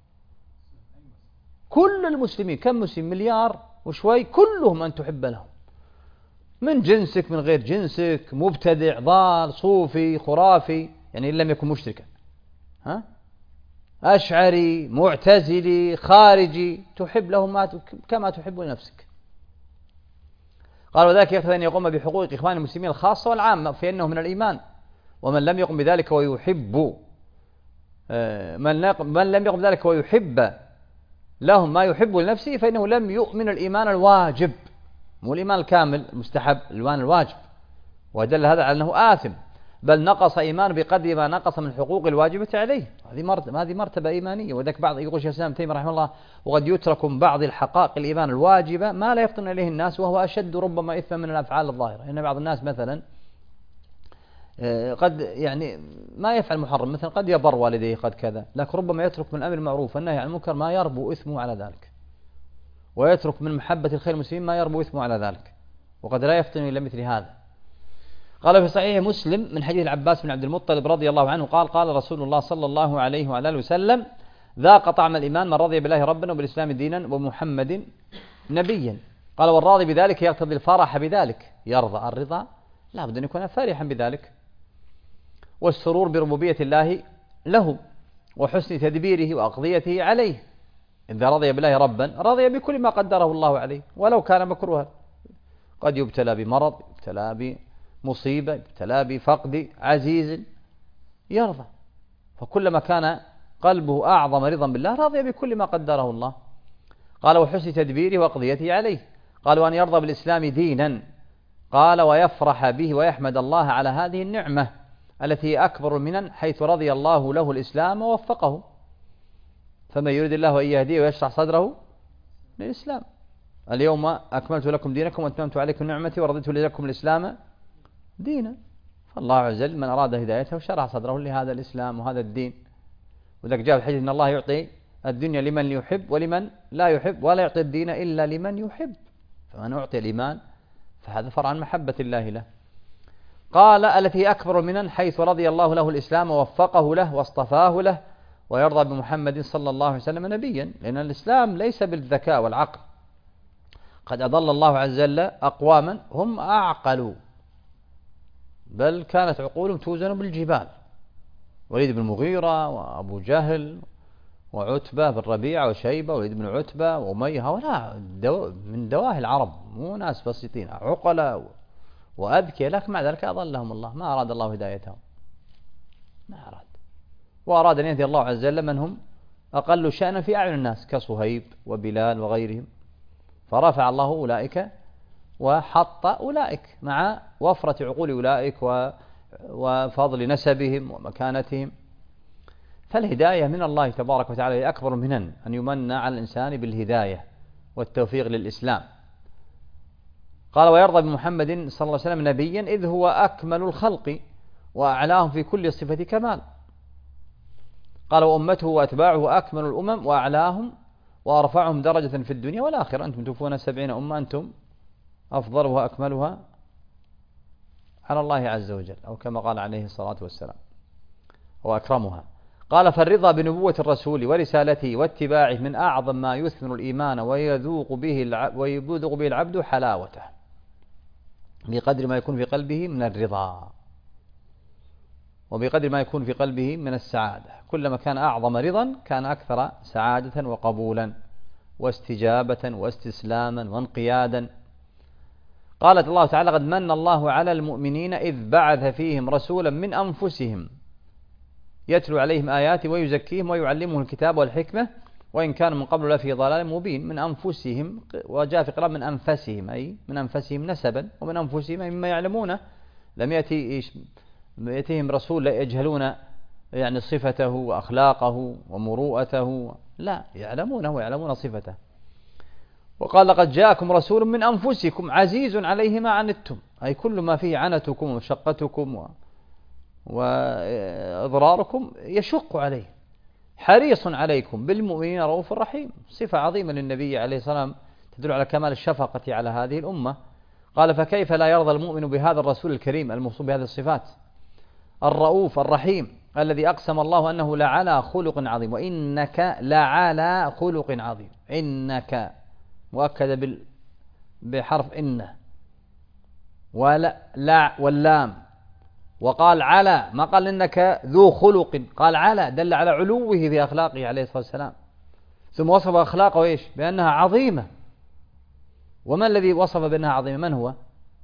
Speaker 1: كل المسلمين. كم مسلم؟ مليار وشوي، كلهم أن تحب لهم، من جنسك من غير جنسك، مبتدع ضال صوفي خرافي، يعني إن لم يكن مشركا، أشعري معتزلي خارجي، تحب لهم كما تحب لنفسك. قال وذلك يقتضي أن يقوم بحقوق إخوان المسلمين الخاصة والعامة، فإنه من الإيمان. ومن لم يقم بذلك ويحب من لم يقم بذلك ويحب لهم ما يحب لنفسه فإنه لم يؤمن الإيمان الواجب، مو الإيمان الكامل المستحب، الإيمان الواجب. ودل هذا على أنه آثم، بل نقص إيمان بقدر ما نقص من حقوق الواجبة عليه. هذه مرتبة إيمانية. وذلك بعض يقول شيخ الإسلام ابن تيمية رحمه الله وقد يترك من بعض الحقائق الإيمان الواجبة ما لا يفطن إليه الناس، وهو أشد ربما إثما من الأفعال الظاهرة. إن بعض الناس مثلا قد يعني ما يفعل محرم، مثلا قد يبر والديه قد كذا، لكن ربما يترك من الأمر المعروف والنهي عن المنكر ما يربو إثمه على ذلك، ويترك من محبة الخير المسلمين ما يربو إثمه على ذلك، وقد لا يفطن إلى مثل هذا. قال في صحيح مسلم من حديث العباس بن عبد المطلب رضي الله عنه قال قال رسول الله صلى الله عليه وعلى آله وسلم ذاق طعم الإيمان من رضي بالله ربنا وبالإسلام دينا ومحمد نبيا. قال والراضي بذلك يقتضي الفرح بذلك، يرضى الرضا لا بد أن يكون فرحا بذلك، والسرور بربوبية الله له وحسن تدبيره وأقضيته عليه. إذا رضي بالله ربا رضي بكل ما قدره الله عليه ولو كان مكروها. قد يبتلى بمرض، يبتلى بمصيبة، يبتلى بفقد عزيز، يرضى. فكلما كان قلبه أعظم رضا بالله رضي بكل ما قدره الله. قال وحسن تدبيره وأقضيته عليه. قال وأن يرضى بالإسلام دينا. قال ويفرح به ويحمد الله على هذه النعمة التي هي أكبر المنن، حيث رضي الله له الإسلام ووفقه. فمن يريد الله أن يهديه ويشرح صدره للإسلام. اليوم أكملت لكم دينكم وأتممت عليكم نعمتي ورضيت لكم الإسلام دينا. فالله عز وجل من أراد هدايته شرح صدره لهذا الإسلام وهذا الدين. وذلك جاء في الحديث أن الله يعطي الدنيا لمن يحب ولمن لا يحب، ولا يعطي الدين إلا لمن يحب. فمن أعطي الإيمان فهذا فرع عن محبة الله له. قال التي أكبر المنن حيث رضي الله له الإسلام ووفقه له واصطفاه له، ويرضى بمحمد صلى الله عليه وسلم نبيا، لأن الإسلام ليس بالذكاء والعقل. قد أضل الله عز وجل أقواما هم أعقلوا، بل كانت عقولهم توزن بالجبال. وليد بن المغيرة وأبو جهل وعتبة بن ربيعة وشيبة ووليد بن عتبة وأمية، هؤلاء من دواهي العرب، مو ناس بسيطين، عقلاء وأذكياء، لكن مع ذلك أضلهم الله، ما أراد الله هدايتهم، ما أراد، وأراد أن يهدي الله عز وجل من هم أقل شأنا في أعين الناس كصهيب وبلال وغيرهم، فرفع الله أولئك وحط أولئك مع وفرة عقول أولئك وفضل نسبهم ومكانتهم. فالهداية من الله تبارك وتعالى هي أكبر منن أن يمن على الإنسان بالهداية والتوفيق للإسلام. قال ويرضى بمحمد صلى الله عليه وسلم نبيا إذ هو أكمل الخلق وأعلاهم في كل صفة كمال. قال وأمته وأتباعه أكمل الأمم وأعلاهم وأرفعهم درجة في الدنيا والآخرة. أنتم توفون 70 أمة، أنتم أفضلها وأكملها على الله عز وجل، أو كما قال عليه الصلاة والسلام، وأكرمها. قال فالرضا بنبوة الرسول ورسالته واتباعه من أعظم ما يثمر الإيمان ويذوق به العبد حلاوته، بقدر ما يكون في قلبه من الرضا وبقدر ما يكون في قلبه من السعادة. كلما كان أعظم رضا كان أكثر سعادة وقبولا واستجابة واستسلاما وانقيادا. قالت الله تعالى قد من الله على المؤمنين إذ بعث فيهم رسولا من أنفسهم يتلو عليهم آياته ويزكيهم ويعلمهم الكتاب والحكمة وإن كانوا من قبل لفي ضلال مبين. من أنفسهم، وجاء في قراءة من أنفسهم، أي من أنفسهم نسبا، ومن أنفسهم أي مما يعلمونه. لم يأتيهم رسول لا يجهلون يعني صفته وأخلاقه ومروءته، لا، يعلمونه ويعلمون صفته. وقال لقد جاءكم رسول من أنفسكم عزيز عليه ما عنتم، أي كل ما فيه عنتكم ومشقتكم وإضراركم يشق عليه، حريص عليكم بالمؤمنين رؤوف رحيم. صفة عظيمة للنبي عليه الصلاة والسلام تدل على كمال الشفقة على هذه الأمة. قال فكيف لا يرضى المؤمن بهذا الرسول الكريم الموصوف بهذه الصفات، الرؤوف الرحيم الذي أقسم الله أنه لعلى خلق عظيم، وإنك لعلى خلق عظيم. إنك مؤكد بحرف إن ولا واللام، وقال على، ما قال إنك ذو خلق، قال على، دل على علوه في أخلاقه عليه الصلاة والسلام. ثم وصف أخلاقه إيش؟ بأنها عظيمة. وما الذي وصف بأنها عظيمة؟ من هو؟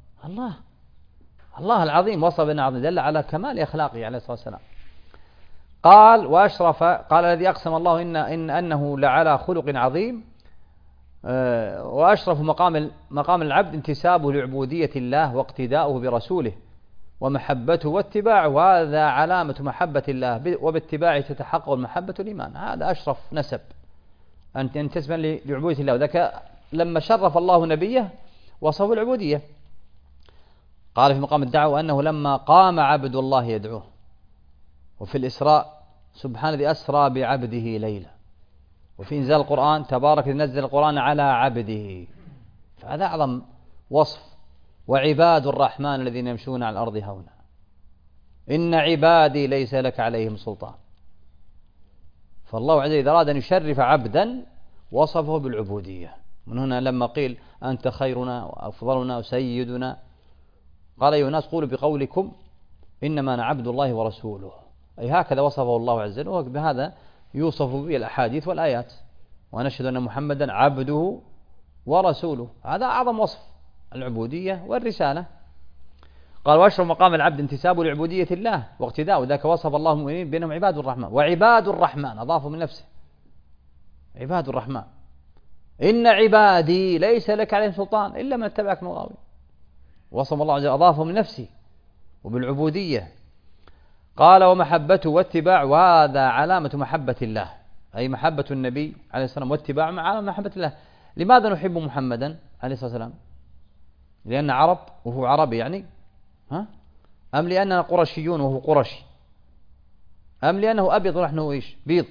Speaker 1: الله العظيم وصف بأنها عظيمة، دل على كمال أخلاقه عليه الصلاة والسلام. قال وأشرف، قال الذي أقسم الله أنه لعلى خلق عظيم. وأشرف مقام العبد انتسابه لعبودية الله واقتداؤه برسوله ومحبته واتباعه، هذا علامة محبة الله، وباتباعه تتحقق المحبة الإيمان. هذا أشرف نسب أن تنتسب لعبودية الله، وذلك لما شرف الله نبيه وصفه العبودية. قال في مقام الدعوة أنه لما قام عبد الله يدعوه. وفي الإسراء سبحان الذي أسرى بعبده ليلا. وفي إنزال القرآن تبارك الذي نزل القرآن على عبده، فهذا أعظم وصف. وعباد الرحمن الذين يمشون على الأرض هونا إن عبادي ليس لك عليهم سلطان. فالله عز وجل إذا أراد أن يشرف عبدا وصفه بالعبودية. من هنا لما قيل أنت خيرنا وأفضلنا وسيدنا، قال أيها الناس قولوا بقولكم إنما أنا عبد الله ورسوله، أي هكذا وصفه الله عز وجل، وبهذا يوصف به الأحاديث والآيات. ونشهد أن محمدا عبده ورسوله، هذا أعظم وصف، العبودية والرسالة. قال وأشرف مقام العبد انتسابه لعبودية الله واقتداءه، ذاك وصف الله المؤمنين بأنهم عباد الرحمن. وعباد الرحمن أضافوا من نفسه، عباد الرحمن إن عبادي ليس لك عليهم سلطان إلا من اتبعك من الغاوين. وصف الله عز وجل أضافه من نفسه وبالعبودية. قال ومحبته واتباع، وهذا علامة محبة الله، أي محبة النبي عليه الصلاة والسلام واتباع مع علامة محبة الله. لماذا نحب محمدا عليه الصلاة والسلام؟ لأن عرب وهو عربي يعني، أم لأننا قرشيون وهو قرشي؟ أم لأنه أبيض ونحن إيش بيض؟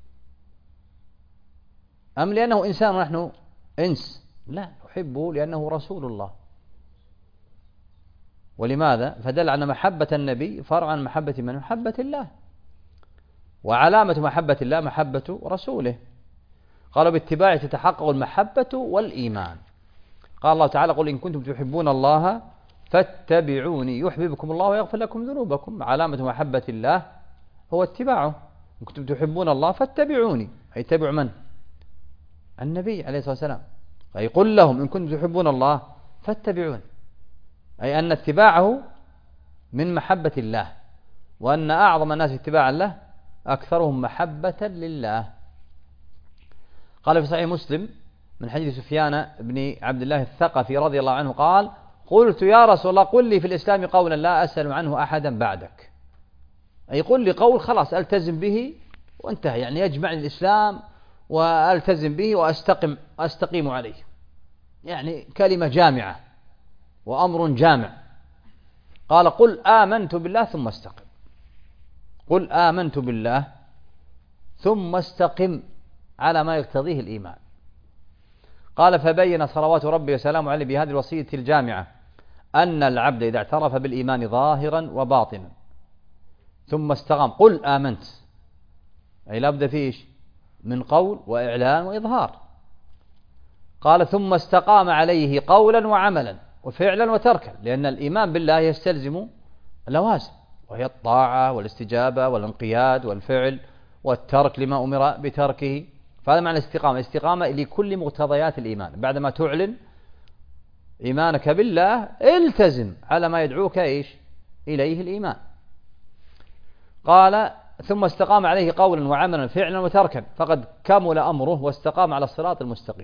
Speaker 1: أم لأنه إنسان ونحن إنس؟ لا، نحبه لأنه رسول الله. ولماذا؟ فدل على محبة النبي فرع عن محبة من؟ محبة الله، وعلامة محبة الله محبة رسوله. قالوا باتباعه تتحقق المحبة والإيمان. قال الله تعالى قل إن كنتم تحبون الله فاتبعوني يحببكم الله ويغفر لكم ذنوبكم. علامة محبة الله هو اتباعه. إن كنتم تحبون الله فاتبعوني، أي اتبعوا من؟ النبي عليه الصلاة والسلام. أي قل لهم إن كنتم تحبون الله فاتبعوني، أي أن اتباعه من محبة الله، وأن أعظم الناس اتباعا له أكثرهم محبة لله. قال في صحيح مسلم من حديث سفيان بن عبد الله الثقفي رضي الله عنه قال قلت يا رسول الله قل لي في الإسلام قولا لا أسأل عنه أحدا بعدك، أي قل لي قول خلاص ألتزم به وانتهى، يعني يجمع الإسلام وألتزم به وأستقيم عليه، يعني كلمة جامعة وأمر جامع. قال قل آمنت بالله ثم استقم، قل آمنت بالله ثم استقم على ما يقتضيه الإيمان. قال فبين صلوات ربي وسلامه عليه بهذه الوصية الجامعة أن العبد إذا اعترف بالإيمان ظاهرا وباطنا ثم استقام، قل آمنت، أي لا بد فيه من قول وإعلان وإظهار. قال ثم استقام عليه قولا وعملا وفعلا وتركا، لأن الإيمان بالله يستلزم اللوازم، وهي الطاعة والاستجابة والانقياد والفعل والترك لما أمر بتركه. فهذا معنى الاستقامة، الاستقامة لكل مقتضيات الإيمان. بعدما تعلن إيمانك بالله التزم على ما يدعوك إليه الإيمان. قال ثم استقام عليه قولا وعملا فعلا وتركا فقد كمل أمره واستقام على الصراط المستقيم.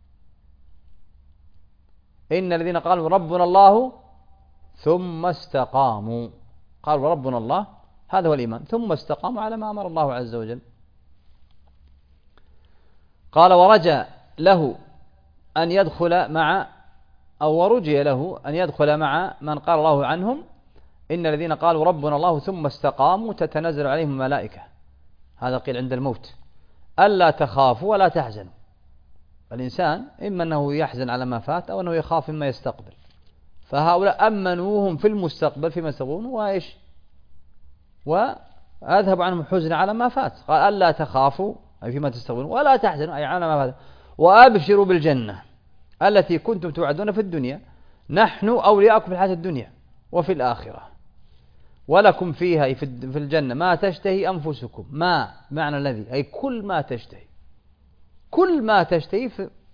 Speaker 1: إن الذين قالوا ربنا الله ثم استقاموا، قالوا ربنا الله هذا هو الإيمان، ثم استقاموا على ما أمر الله عز وجل. قال ورجى له أن يدخل مع ورجي له أن يدخل مع من قال الله عنهم إن الذين قالوا ربنا الله ثم استقاموا تتنزل عليهم الملائكة، هذا قيل عند الموت، ألا تخافوا ولا تحزنوا. الإنسان إما أنه يحزن على ما فات أو أنه يخاف مما يستقبل، فهؤلاء أمنوهم في المستقبل فيما يستقبلون وأذهب عنهم حزن على ما فات. قال ألا تخافوا أي فيما تستقبلون ولا تحزنوا أي على ما فات، وأبشروا بالجنة التي كنتم توعدون في الدنيا نحن أولياءكم في الحياة الدنيا وفي الآخرة ولكم فيها في الجنة ما تشتهي أنفسكم، ما معنى الذي أي كل ما تشتهي، كل ما تشتهي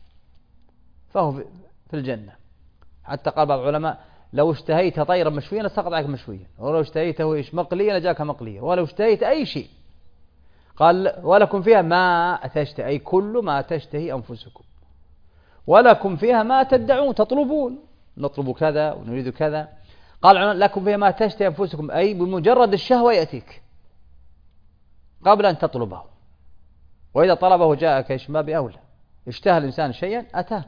Speaker 1: فهو في الجنة. حتى قال بعض العلماء لو اشتهيت طيرا مشويا لسقط عليك مشويا، ولو اشتهيته مقليا لجاك مقليا، ولو اشتهيت أي شيء. قال ولكم فيها ما تشتهي أي كل ما تشتهي أنفسكم، ولكم فيها ما تدعون تطلبون، نطلب كذا ونريد كذا. قال لكم فيها ما تشتهي أنفسكم أي بمجرد الشهوة يأتيك قبل أن تطلبه، وإذا طلبه جاءك إيش ما بأولى. اشتهى الإنسان شيئا أتاه.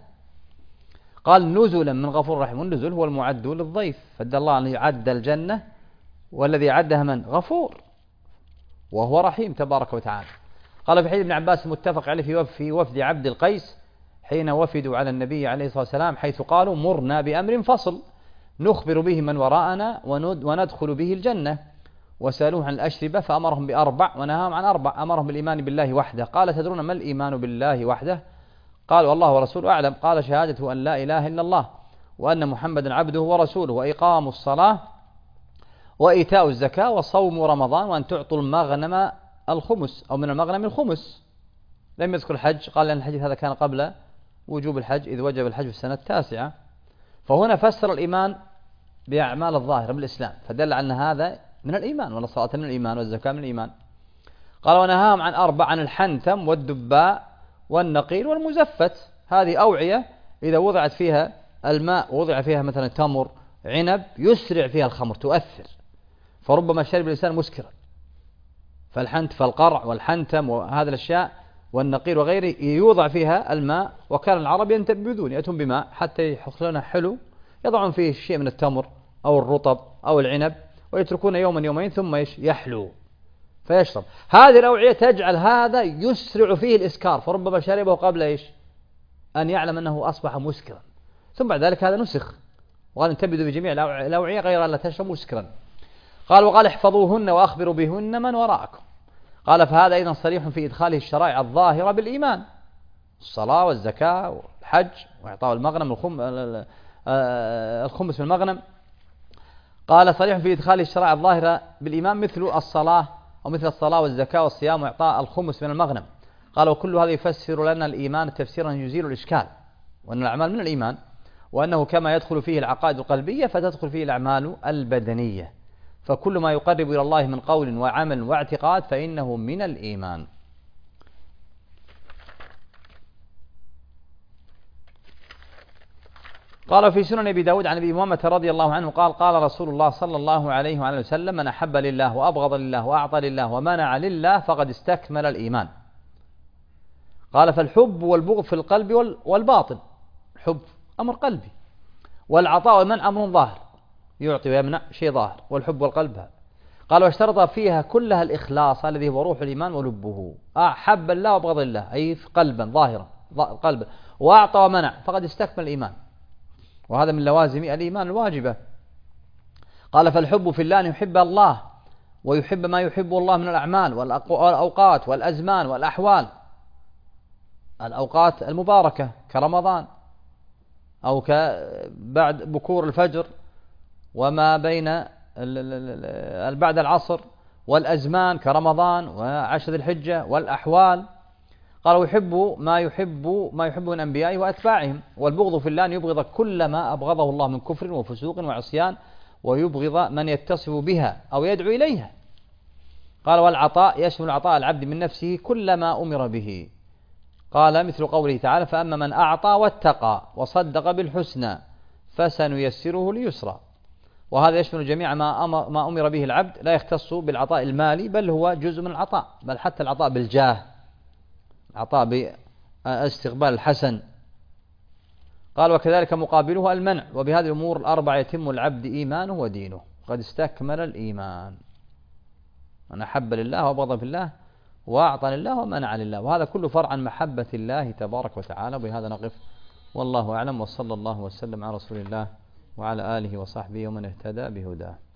Speaker 1: قال نزلا من غفور رحيم، والنزل هو المعد للضيف، فدل الله أنه عد الجنة والذي عدها من؟ غفور وهو رحيم تبارك وتعالى. قال في حديث ابن عباس متفق عليه في وفد عبد القيس حين وفدوا على النبي عليه الصلاة والسلام حيث قالوا مرنا بأمر فصل نخبر به من وراءنا وندخل به الجنة، وسألوه عن الأشربة فأمرهم بأربع ونهاهم عن أربع، أمرهم بالإيمان بالله وحده. قال تدرون ما الإيمان بالله وحده؟ قال والله ورسوله أعلم. قال شهادة أن لا إله إلا الله وأن محمدا عبده ورسوله وإقام الصلاة وإيتاء الزكاة وصوم رمضان وأن تعطوا المغنم الخمس أو من المغنم الخمس. لم يذكر الحج، قال لأن الحديث هذا كان قبل وجوب الحج إذ وجب الحج في السنة 9. فهنا فسر الإيمان بأعمال الظاهرة بالإسلام، فدل على أن هذا من الإيمان، وأن الصلاة من الإيمان والزكاة من الإيمان. قال ونهاهم عن أربع، عن الحنتم والدباء والنقير والمزفت. هذه أوعية إذا وضعت فيها الماء ووضع فيها مثلا تمر عنب يسرع فيها الخمر تؤثر، فربما شرب الإنسان مسكرا. فالقرع والحنتم وهذه الأشياء والنقير وغيره يوضع فيها الماء، وكان العرب ينتبذون يأتون بماء حتى يحصلون حلو يضعون فيه شيء من التمر أو الرطب أو العنب ويتركون يوما يومين ثم يحلو فيشرب. هذه الأوعية تجعل هذا يسرع فيه الإسكار، فربما شربه قبل أن يعلم أنه أصبح مسكرا، ثم بعد ذلك هذا نسخ وقال انتبذوا بجميع الأوعية غير أن لا تشربوا مسكرا. قال وقال احفظوهن وأخبروا بهن من وراءكم. قال فهذا أيضا صريح في إدخاله الشرائع الظاهرة بالإيمان، الصلاة والزكاة والحج وإعطاء المغنم الخمس من المغنم. قال صريح في إدخاله الشرائع الظاهرة بالإيمان مثل الصلاة ومثل الصلاة والزكاة والصيام وإعطاء الخمس من المغنم. قال وكل هذا يفسر لنا الإيمان تفسيرا يزيل الإشكال، وأن الأعمال من الإيمان، وأنه كما يدخل فيه العقائد القلبية فتدخل فيه الأعمال البدنية، فكل ما يقرب إلى الله من قول وعمل واعتقاد فإنه من الإيمان. قال في سنن أبي داود عن أبي أمامة رضي الله عنه قال قال رسول الله صلى الله عليه وعلى وسلم من أحب لله وأبغض لله وأعطى لله ومنع لله فقد استكمل الإيمان. قال فالحب والبغض في القلب والباطن، الحب أمر قلبي، والعطاء والمنع أمر ظاهر، يعطي ويمنع شيء ظاهر، والحب والقلب. قال واشترط فيها كلها الإخلاص الذي هو روح الإيمان ولبه، أحب الله وأبغض الله أي قلبا ظاهرا قلبا، وأعطى ومنع فقد استكمل الإيمان، وهذا من لوازم الإيمان الواجبة. قال فالحب في الله أن يحب الله ويحب ما يحب الله من الأعمال والأوقات والأزمان والأحوال، الأوقات المباركة كرمضان أو بعد بكور الفجر وما بين بعد العصر، والأزمان كرمضان وعشر الحجة، والأحوال. قال ويحب ما يحب من أنبيائه وأتباعهم. والبغض في الله أن يبغض كل ما أبغضه الله من كفر وفسوق وعصيان، ويبغض من يتصف بها أو يدعو إليها. قال والعطاء يشمل عطاء العبد من نفسه كل ما أمر به. قال مثل قوله تعالى فأما من أعطى واتقى وصدق بالحسنى فسنيسره ليسرى. وهذا يشمل جميع ما أمر به العبد، لا يختص بالعطاء المالي بل هو جزء من العطاء، بل حتى العطاء بالجاه، العطاء باستقبال الحسن. قال وكذلك مقابله المنع. وبهذه الأمور الأربعة يتم العبد إيمانه ودينه، قد استكمل الإيمان. من أحب لله وأبغض في الله وأعطى لله ومنع لله، وهذا كله فرع عن محبة الله تبارك وتعالى. بهذا نقف، والله أعلم، وصلى الله وسلم على رسول الله وعلى آله وصحبه ومن اهتدى بهداه.